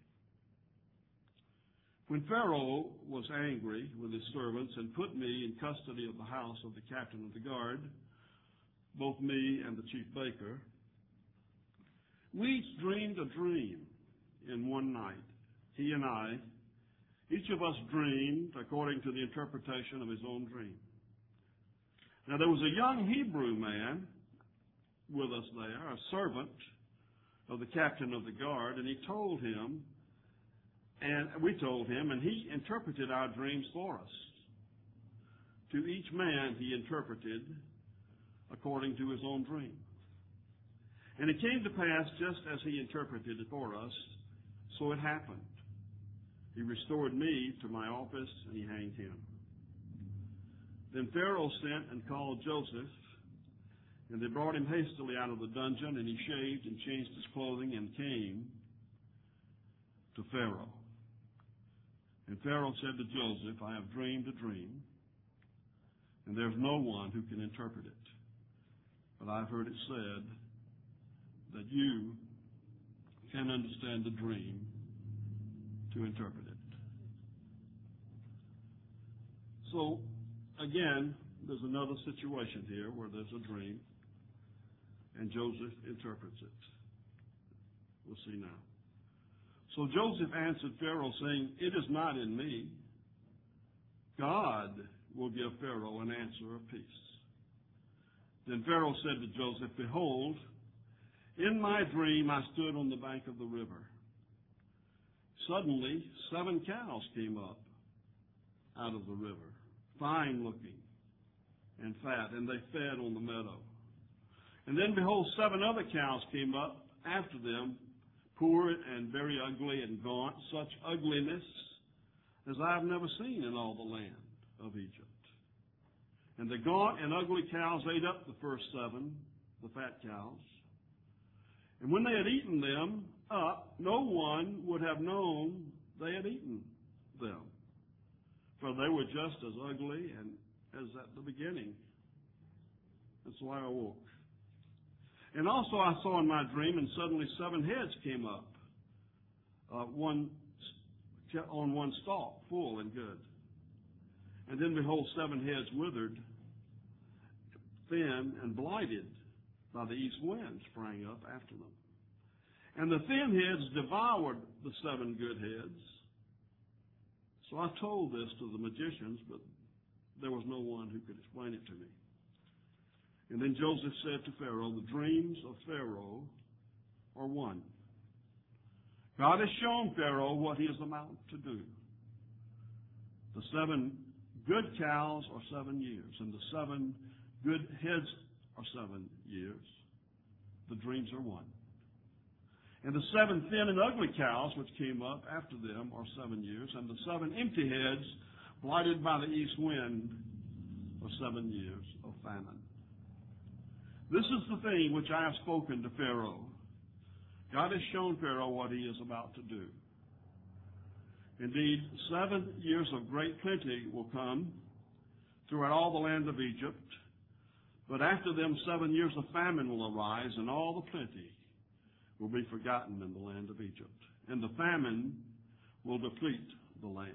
When Pharaoh was angry with his servants and put me in custody of the house of the captain of the guard, both me and the chief baker, we each dreamed a dream in one night, he and I. Each of us dreamed according to the interpretation of his own dream. Now there was a young Hebrew man with us there, a servant of the captain of the guard, and he told him, and we told him, and he interpreted our dreams for us. To each man he interpreted according to his own dream. And it came to pass just as he interpreted it for us, so it happened. He restored me to my office, and he hanged him. Then Pharaoh sent and called Joseph, and they brought him hastily out of the dungeon, and he shaved and changed his clothing and came to Pharaoh. And Pharaoh said to Joseph, I have dreamed a dream, and there's no one who can interpret it. But I've heard it said that you can understand the dream to interpret it. So, again, there's another situation here where there's a dream, and Joseph interprets it. We'll see now. So Joseph answered Pharaoh, saying, It is not in me. God will give Pharaoh an answer of peace. Then Pharaoh said to Joseph, Behold, in my dream I stood on the bank of the river. Suddenly seven cows came up out of the river, fine looking and fat, and they fed on the meadow. And then, behold, seven other cows came up after them, poor and very ugly and gaunt, such ugliness as I have never seen in all the land of Egypt. And the gaunt and ugly cows ate up the first seven, the fat cows. And when they had eaten them up, no one would have known they had eaten them, for they were just as ugly and as at the beginning. And so I awoke. And also I saw in my dream, and suddenly seven heads came up, uh, one on one stalk, full and good. And then behold, seven heads withered, thin and blighted by the east wind sprang up after them. And the thin heads devoured the seven good heads. So I told this to the magicians, but there was no one who could explain it to me. And then Joseph said to Pharaoh, The dreams of Pharaoh are one. God has shown Pharaoh what he is about to do. The seven good cows are seven years, and the seven good heads are seven years. The dreams are one. And the seven thin and ugly cows which came up after them are seven years, and the seven empty heads, blighted by the east wind, are seven years of famine. This is the thing which I have spoken to Pharaoh. God has shown Pharaoh what he is about to do. Indeed, seven years of great plenty will come throughout all the land of Egypt, but after them seven years of famine will arise, and all the plenty will be forgotten in the land of Egypt, and the famine will deplete the land.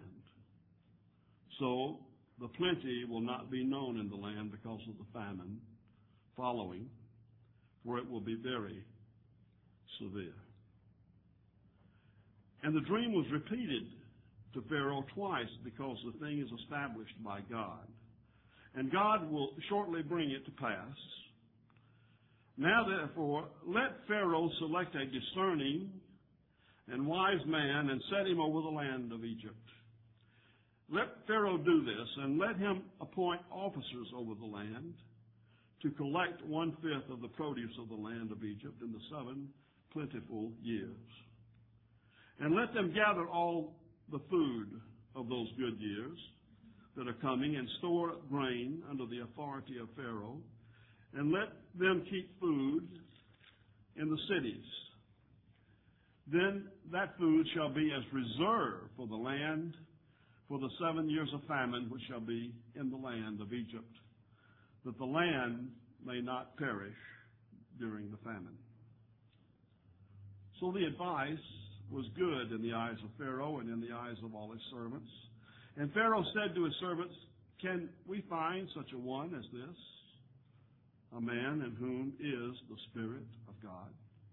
So the plenty will not be known in the land because of the famine following, for it will be very severe. And the dream was repeated to Pharaoh twice because the thing is established by God. And God will shortly bring it to pass. Now, therefore, let Pharaoh select a discerning and wise man and set him over the land of Egypt. Let Pharaoh do this, and let him appoint officers over the land to collect one-fifth of the produce of the land of Egypt in the seven plentiful years. And let them gather all the food of those good years that are coming and store grain under the authority of Pharaoh, and let them keep food in the cities. Then that food shall be as reserve for the land for the seven years of famine which shall be in the land of Egypt, that the land may not perish during the famine. So the advice was good in the eyes of Pharaoh and in the eyes of all his servants. And Pharaoh said to his servants, Can we find such a one as this, a man in whom is the Spirit of God?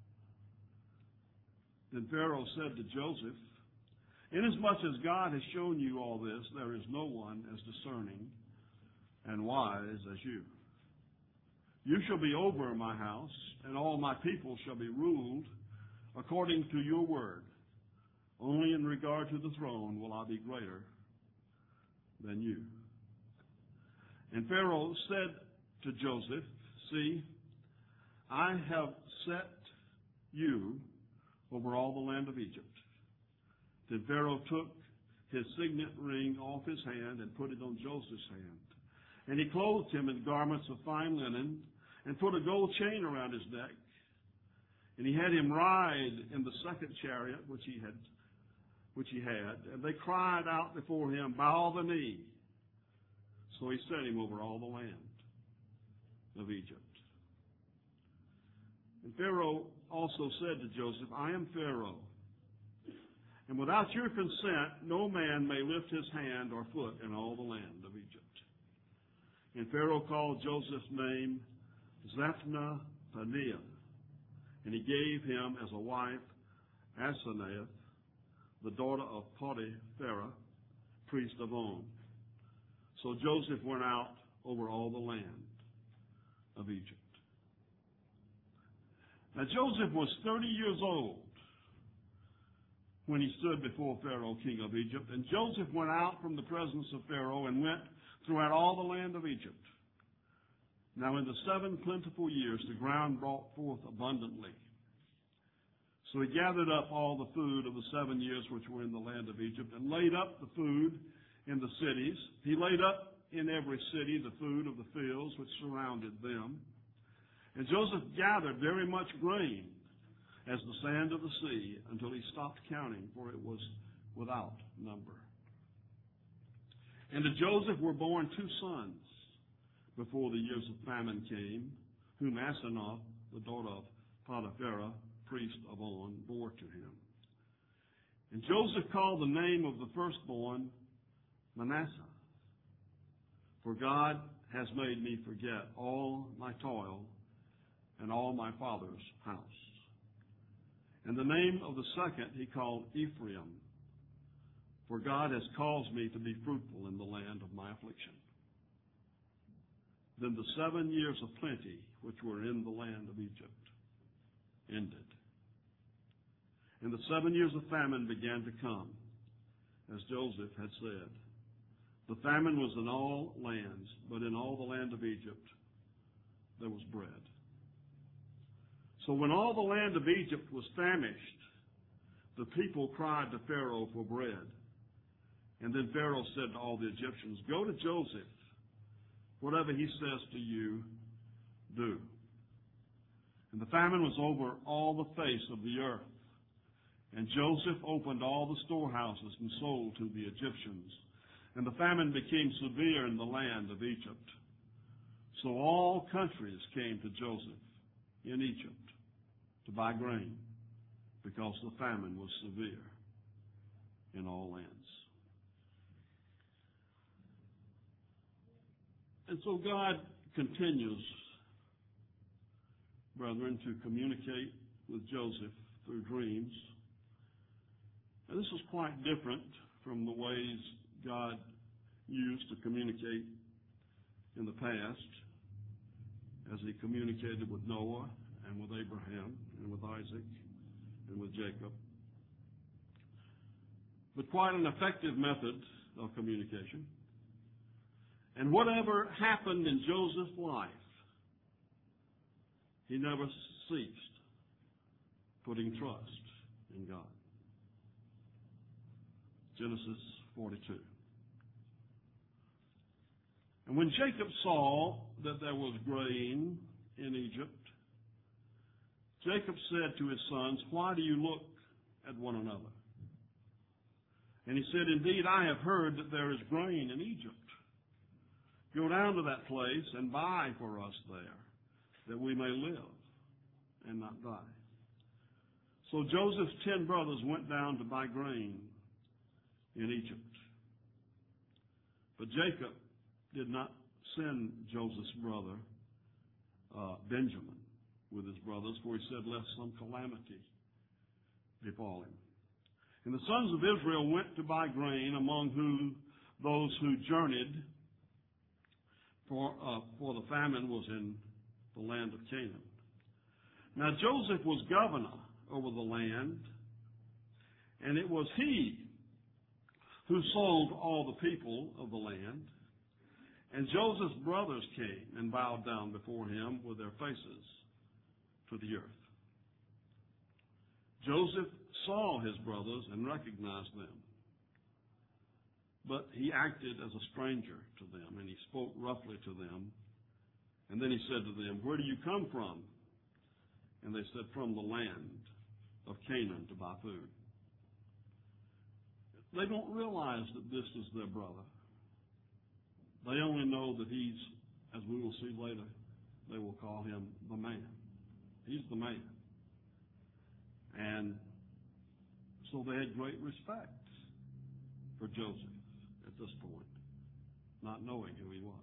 Then Pharaoh said to Joseph, Inasmuch as God has shown you all this, there is no one as discerning and wise as you. You shall be over my house, and all my people shall be ruled according to your word. Only in regard to the throne will I be greater than you. And Pharaoh said to Joseph, See, I have set you over all the land of Egypt. Then Pharaoh took his signet ring off his hand and put it on Joseph's hand. And he clothed him in garments of fine linen and put a gold chain around his neck. And he had him ride in the second chariot which he had, which he had. And they cried out before him, Bow the knee. So he set him over all the land of Egypt. And Pharaoh also said to Joseph, I am Pharaoh, and without your consent no man may lift his hand or foot in all the land of Egypt. And Pharaoh called Joseph's name Zaphnath-Paneah, and he gave him as a wife Asenath, the daughter of Potiphera, priest of On. So Joseph went out over all the land of Egypt. Now Joseph was thirty years old when he stood before Pharaoh, king of Egypt. And Joseph went out from the presence of Pharaoh and went throughout all the land of Egypt. Now in the seven plentiful years the ground brought forth abundantly. So he gathered up all the food of the seven years which were in the land of Egypt and laid up the food in the cities. He laid up in every city the food of the fields which surrounded them. And Joseph gathered very much grain as the sand of the sea until he stopped counting, for it was without number. And to Joseph were born two sons before the years of famine came, whom Asenath, the daughter of Potiphera, priest of On, bore to him. And Joseph called the name of the firstborn Manasseh, for God has made me forget all my toil and all my father's house. And the name of the second he called Ephraim, for God has caused me to be fruitful in the land of my affliction. Then the seven years of plenty which were in the land of Egypt ended. And the seven years of famine began to come, as Joseph had said. The famine was in all lands, but in all the land of Egypt there was bread. So when all the land of Egypt was famished, the people cried to Pharaoh for bread. And then Pharaoh said to all the Egyptians, Go to Joseph. Whatever he says to you, do. And the famine was over all the face of the earth. And Joseph opened all the storehouses and sold to the Egyptians. And the famine became severe in the land of Egypt. So all countries came to Joseph in Egypt to buy grain, because the famine was severe in all lands. And so God continues, brethren, to communicate with Joseph through dreams. And this is quite different from the ways God used to communicate in the past, as he communicated with Noah and with Abraham and with Isaac and with Jacob. But quite an effective method of communication. And whatever happened in Joseph's life, he never ceased putting trust in God. Genesis forty-two. And when Jacob saw that there was grain in Egypt, Jacob said to his sons, Why do you look at one another? And he said, Indeed, I have heard that there is grain in Egypt. Go down to that place and buy for us there, that we may live and not die. So Joseph's ten brothers went down to buy grain in Egypt. But Jacob did not send Joseph's brother uh, Benjamin with his brothers, for he said, lest some calamity befall him. And the sons of Israel went to buy grain, among who those who journeyed, for uh, for the famine was in the land of Canaan. Now Joseph was governor over the land, and it was he who sold all the people of the land. And Joseph's brothers came and bowed down before him with their faces to the earth. Joseph saw his brothers and recognized them. But he acted as a stranger to them, and he spoke roughly to them. And then he said to them, "Where do you come from?" And they said, "From the land of Canaan to buy food." They don't realize that this is their brother. They only know that he's, as we will see later, they will call him the man. He's the man. And so they had great respect for Joseph at this point, not knowing who he was.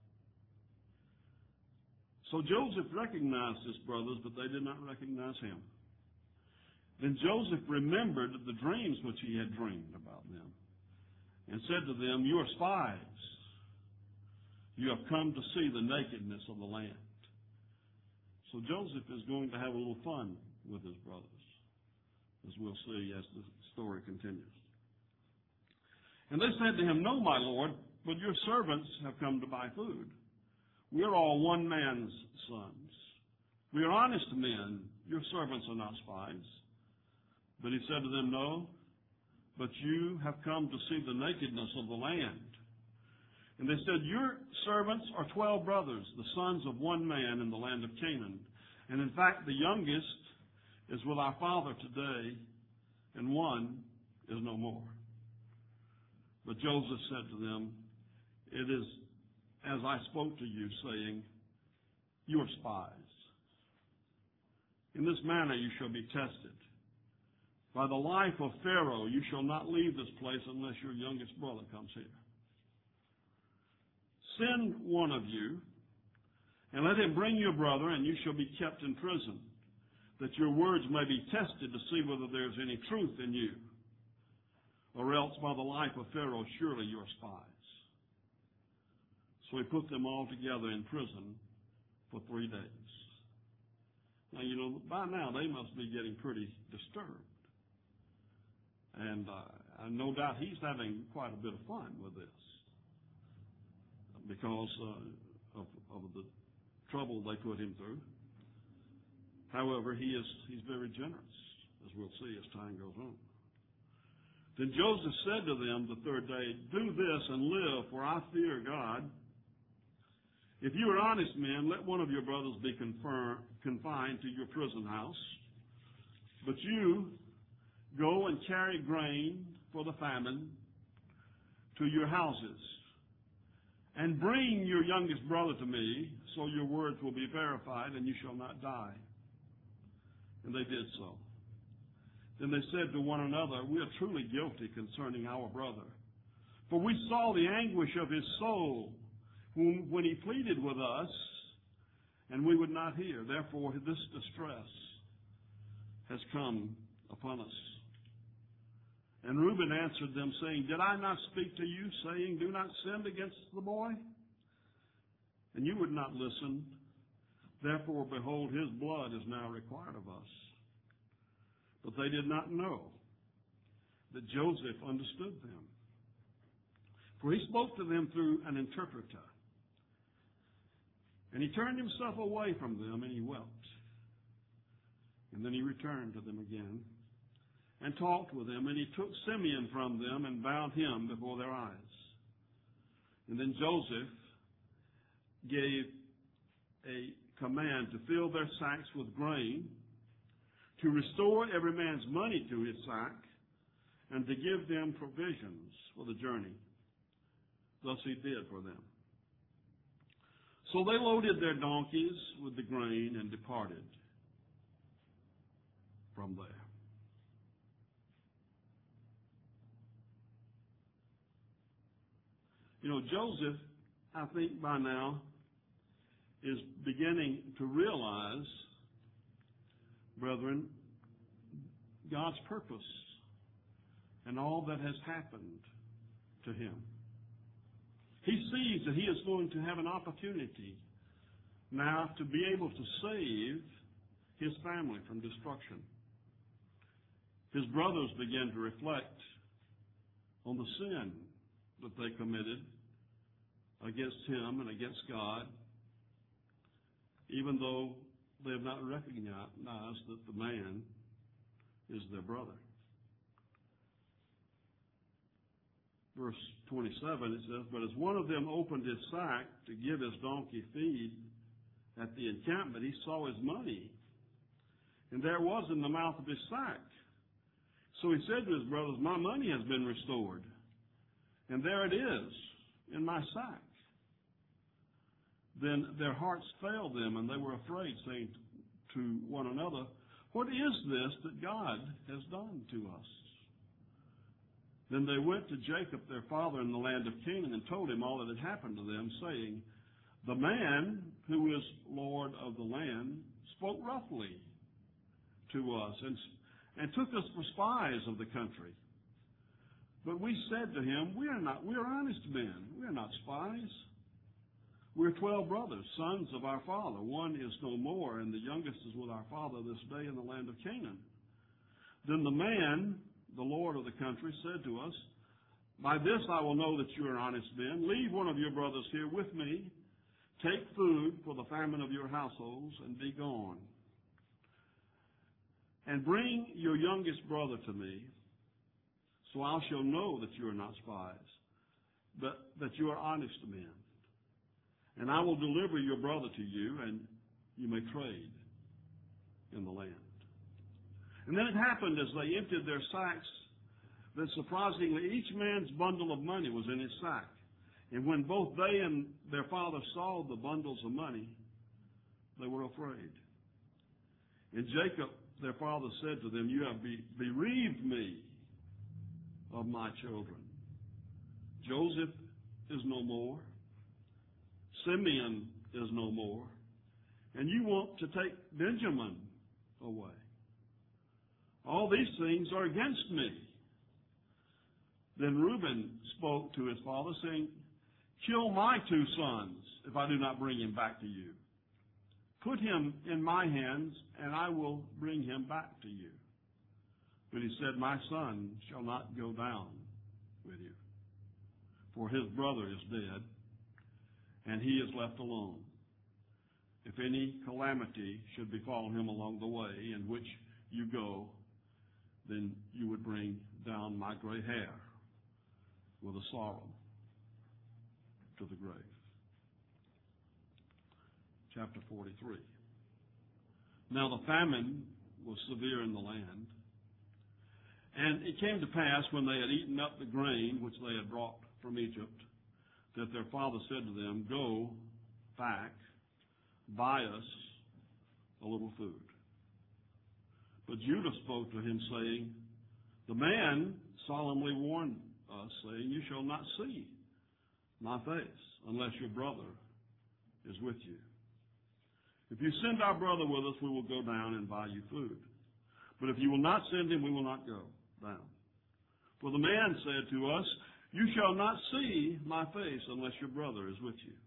So Joseph recognized his brothers, but they did not recognize him. Then Joseph remembered the dreams which he had dreamed about them and said to them, "You are spies. You have come to see the nakedness of the land." So Joseph is going to have a little fun with his brothers, as we'll see as the story continues. And they said to him, "No, my lord, but your servants have come to buy food. We are all one man's sons. We are honest men. Your servants are not spies." But he said to them, "No, but you have come to see the nakedness of the land." And they said, "Your servants are twelve brothers, the sons of one man in the land of Canaan. And in fact, the youngest is with our father today, and one is no more." But Joseph said to them, "It is as I spoke to you, saying, you are spies. In this manner you shall be tested. By the life of Pharaoh you shall not leave this place unless your youngest brother comes here. Send one of you, and let him bring your brother, and you shall be kept in prison, that your words may be tested to see whether there is any truth in you. Or else by the life of Pharaoh surely you are spies." So he put them all together in prison for three days. Now, you know, by now they must be getting pretty disturbed. And uh, no doubt he's having quite a bit of fun with this, because uh, of, of the trouble they put him through. However, he is he's very generous, as we'll see as time goes on. Then Joseph said to them the third day, "Do this and live, for I fear God. If you are honest men, let one of your brothers be confirm, confined to your prison house. But you go and carry grain for the famine to your houses. And bring your youngest brother to me, so your words will be verified, and you shall not die." And they did so. Then they said to one another, "We are truly guilty concerning our brother. For we saw the anguish of his soul whom, when he pleaded with us, and we would not hear. Therefore this distress has come upon us." And Reuben answered them, saying, "Did I not speak to you, saying, do not sin against the boy? And you would not listen. Therefore, behold, his blood is now required of us." But they did not know that Joseph understood them, for he spoke to them through an interpreter. And he turned himself away from them, and he wept. And then he returned to them again, and talked with them, and he took Simeon from them and bound him before their eyes. And then Joseph gave a command to fill their sacks with grain, to restore every man's money to his sack, and to give them provisions for the journey. Thus he did for them. So they loaded their donkeys with the grain and departed from there. You know, Joseph, I think by now, is beginning to realize, brethren, God's purpose and all that has happened to him. He sees that he is going to have an opportunity now to be able to save his family from destruction. His brothers began to reflect on the sin that they committed against him and against God, even though they have not recognized that the man is their brother. Verse twenty-seven, it says, "But as one of them opened his sack to give his donkey feed at the encampment, he saw his money, and there was in the mouth of his sack. So he said to his brothers, 'My money has been restored, and there it is in my sack.' Then their hearts failed them, and they were afraid, saying to one another, 'What is this that God has done to us?' Then they went to Jacob their father in the land of Canaan and told him all that had happened to them, saying, 'The man who is Lord of the land spoke roughly to us and, and took us for spies of the country. But we said to him, we are not, we are honest men. We are not spies. We are twelve brothers, sons of our father. One is no more, and the youngest is with our father this day in the land of Canaan.' Then the man, the Lord of the country, said to us, 'By this I will know that you are honest men. Leave one of your brothers here with me. Take food for the famine of your households, and be gone. And bring your youngest brother to me, so I shall know that you are not spies, but that you are honest men. And I will deliver your brother to you, and you may trade in the land.' And then it happened as they emptied their sacks that surprisingly each man's bundle of money was in his sack. And when both they and their father saw the bundles of money, they were afraid. And Jacob, their father, said to them, 'You have bereaved me of my children. Joseph is no more. Simeon is no more. And you want to take Benjamin away. All these things are against me.' Then Reuben spoke to his father, saying, 'Kill my two sons if I do not bring him back to you. Put him in my hands, and I will bring him back to you.' But he said, 'My son shall not go down with you, for his brother is dead, and he is left alone. If any calamity should befall him along the way in which you go, then you would bring down my gray hair with a sorrow to the grave.'" Chapter forty-three. Now the famine was severe in the land. And it came to pass, when they had eaten up the grain which they had brought from Egypt, that their father said to them, "Go back, buy us a little food." But Judah spoke to him, saying, "The man solemnly warned us, saying, 'You shall not see my face unless your brother is with you. If you send our brother with us, we will go down and buy you food. But if you will not send him, we will not go down.' For the man said to us, 'You shall not see my face unless your brother is with you.'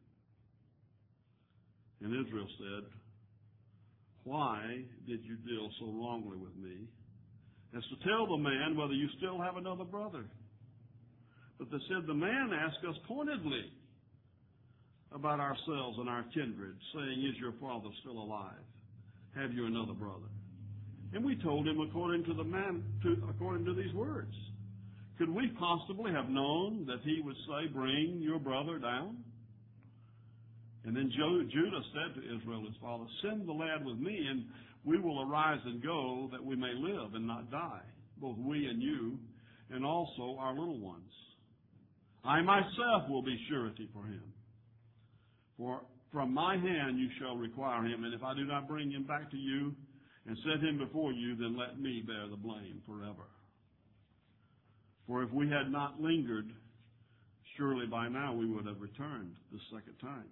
And Israel said, 'Why did you deal so wrongly with me, as to tell the man whether you still have another brother?' But they said, 'The man asked us pointedly about ourselves and our kindred, saying, Is your father still alive? Have you another brother?' And we told him according to the man, to, according to these words. Could we possibly have known that he would say, 'Bring your brother down'?" And then Judah said to Israel his father, "Send the lad with me, and we will arise and go, that we may live and not die, both we and you, and also our little ones. I myself will be surety for him. For from my hand you shall require him, and if I do not bring him back to you and set him before you, then let me bear the blame forever. For if we had not lingered, surely by now we would have returned the second time."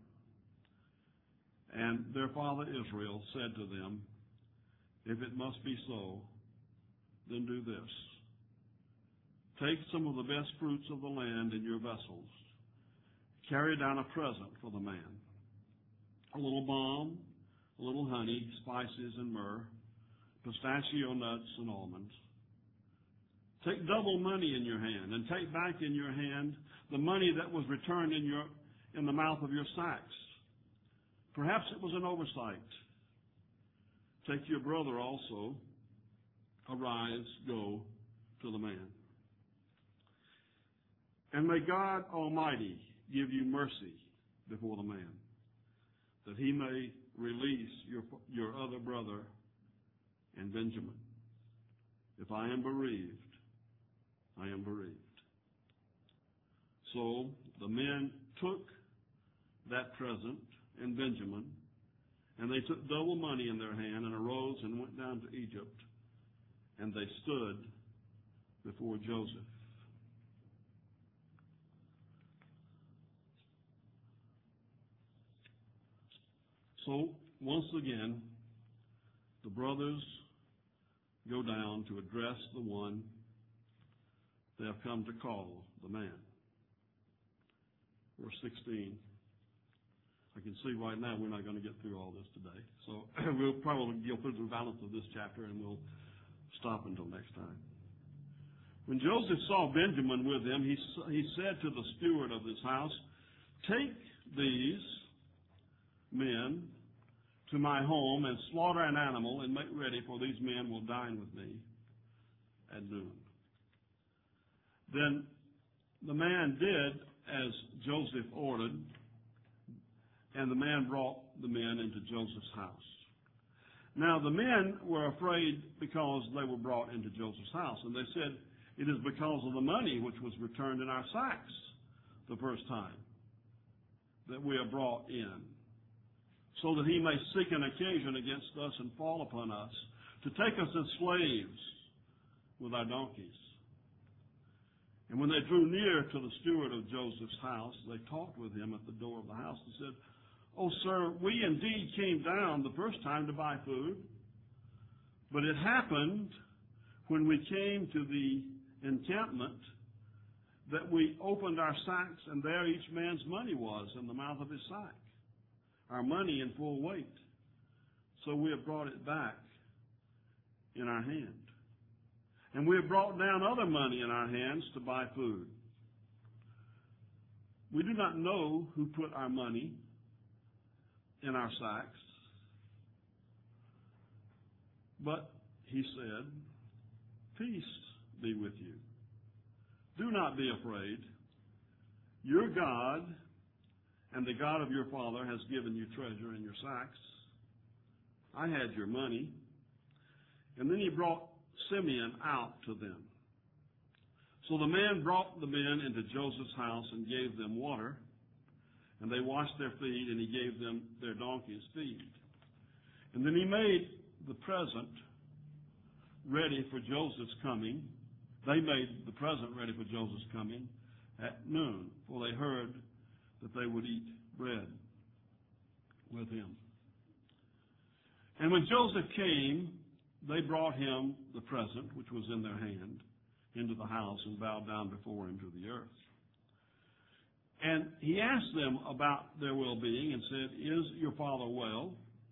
And their father Israel said to them, "If it must be so, then do this. Take some of the best fruits of the land in your vessels. Carry down a present for the man. a little balm, a little honey, spices and myrrh, pistachio nuts and almonds. Take double money in your hand, and take back in your hand the money that was returned in your in the mouth of your sacks. Perhaps it was an oversight. Take your brother also. Arise, go to the man. And may God Almighty give you mercy before the man, that he may release your, your other brother and Benjamin. If I am bereaved, I am bereaved. So the men took that present and Benjamin, and they took double money in their hand and arose and went down to Egypt, and they stood before Joseph. So, once again, the brothers go down to address the one they have come to call the man. Verse sixteen. I can see right now we're not going to get through all this today. So we'll probably go through the balance of this chapter and we'll stop until next time. When Joseph saw Benjamin with him, he, he said to the steward of his house, "Take these men to my home and slaughter an animal and make ready, for these men will dine with me at noon." Then the man did as Joseph ordered, and the man brought the men into Joseph's house. Now the men were afraid because they were brought into Joseph's house, and they said, "It is because of the money which was returned in our sacks the first time that we are brought in, so that he may seek an occasion against us and fall upon us, to take us as slaves with our donkeys." And when they drew near to the steward of Joseph's house, they talked with him at the door of the house and said, "Oh, sir, we indeed came down the first time to buy food, but it happened when we came to the encampment that we opened our sacks, and there each man's money was in the mouth of his sack, our money in full weight. So we have brought it back in our hand. And we have brought down other money in our hands to buy food. We do not know who put our money in our sacks." But he said, "Peace be with you. Do not be afraid. Your God and the God of your father has given you treasure in your sacks. I had your money." And then he brought Simeon out to them. So the man brought the men into Joseph's house and gave them water, and they washed their feet, and he gave them their donkeys' feed. And then he made the present ready for Joseph's coming. They made the present ready for Joseph's coming at noon, for they heard that they would eat bread with him. And when Joseph came, they brought him the present, which was in their hand, into the house and bowed down before him to the earth. And he asked them about their well-being and said, "Is your father well?"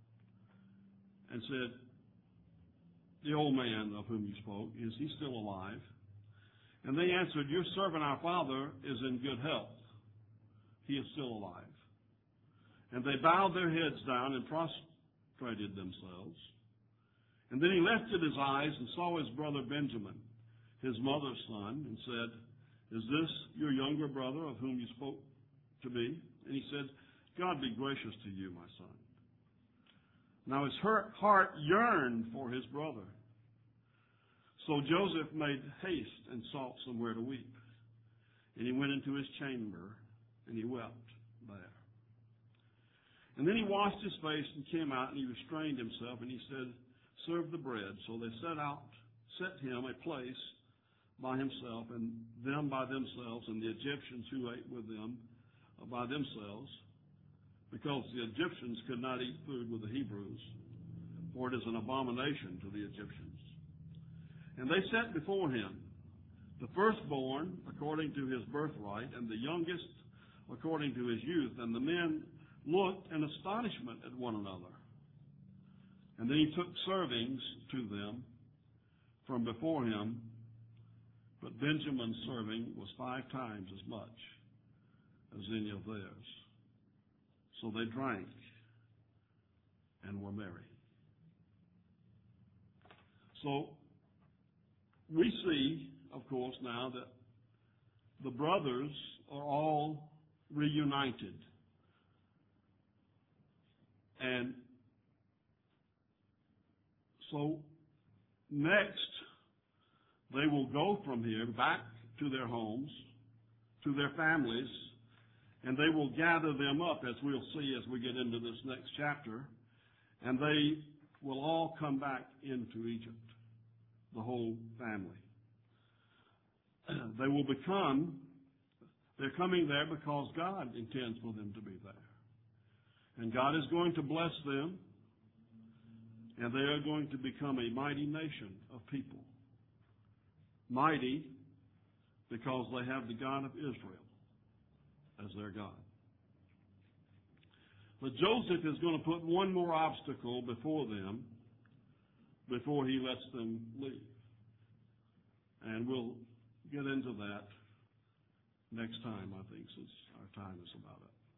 And said, "The old man of whom you spoke, is he still alive?" And they answered, "Your servant, our father, is in good health. He is still alive." And they bowed their heads down and prostrated themselves. And then he lifted his eyes and saw his brother Benjamin, his mother's son, and said, "Is this your younger brother of whom you spoke to me?" And he said, "God be gracious to you, my son." Now his heart yearned for his brother. So Joseph made haste and sought somewhere to weep. And he went into his chamber, and he wept there. And then he washed his face and came out, and he restrained himself, and he said, "Serve the bread." So they set out, set him a place by himself, and them by themselves, and the Egyptians who ate with them by themselves, because the Egyptians could not eat food with the Hebrews, for it is an abomination to the Egyptians. And they set before him the firstborn according to his birthright, and the youngest according to his youth. And the men looked in astonishment at one another. And then he took servings to them from before him, but Benjamin's serving was five times as much as any of theirs. So they drank and were merry. So we see, of course, now that the brothers are all reunited. And so next, they will go from here back to their homes, to their families, and they will gather them up, as we'll see as we get into this next chapter, and they will all come back into Egypt, the whole family. They will become, they're coming there because God intends for them to be there. And God is going to bless them, and they are going to become a mighty nation of people. Mighty because they have the God of Israel as their God. But Joseph is going to put one more obstacle before them before he lets them leave. And we'll get into that next time, I think, since our time is about up.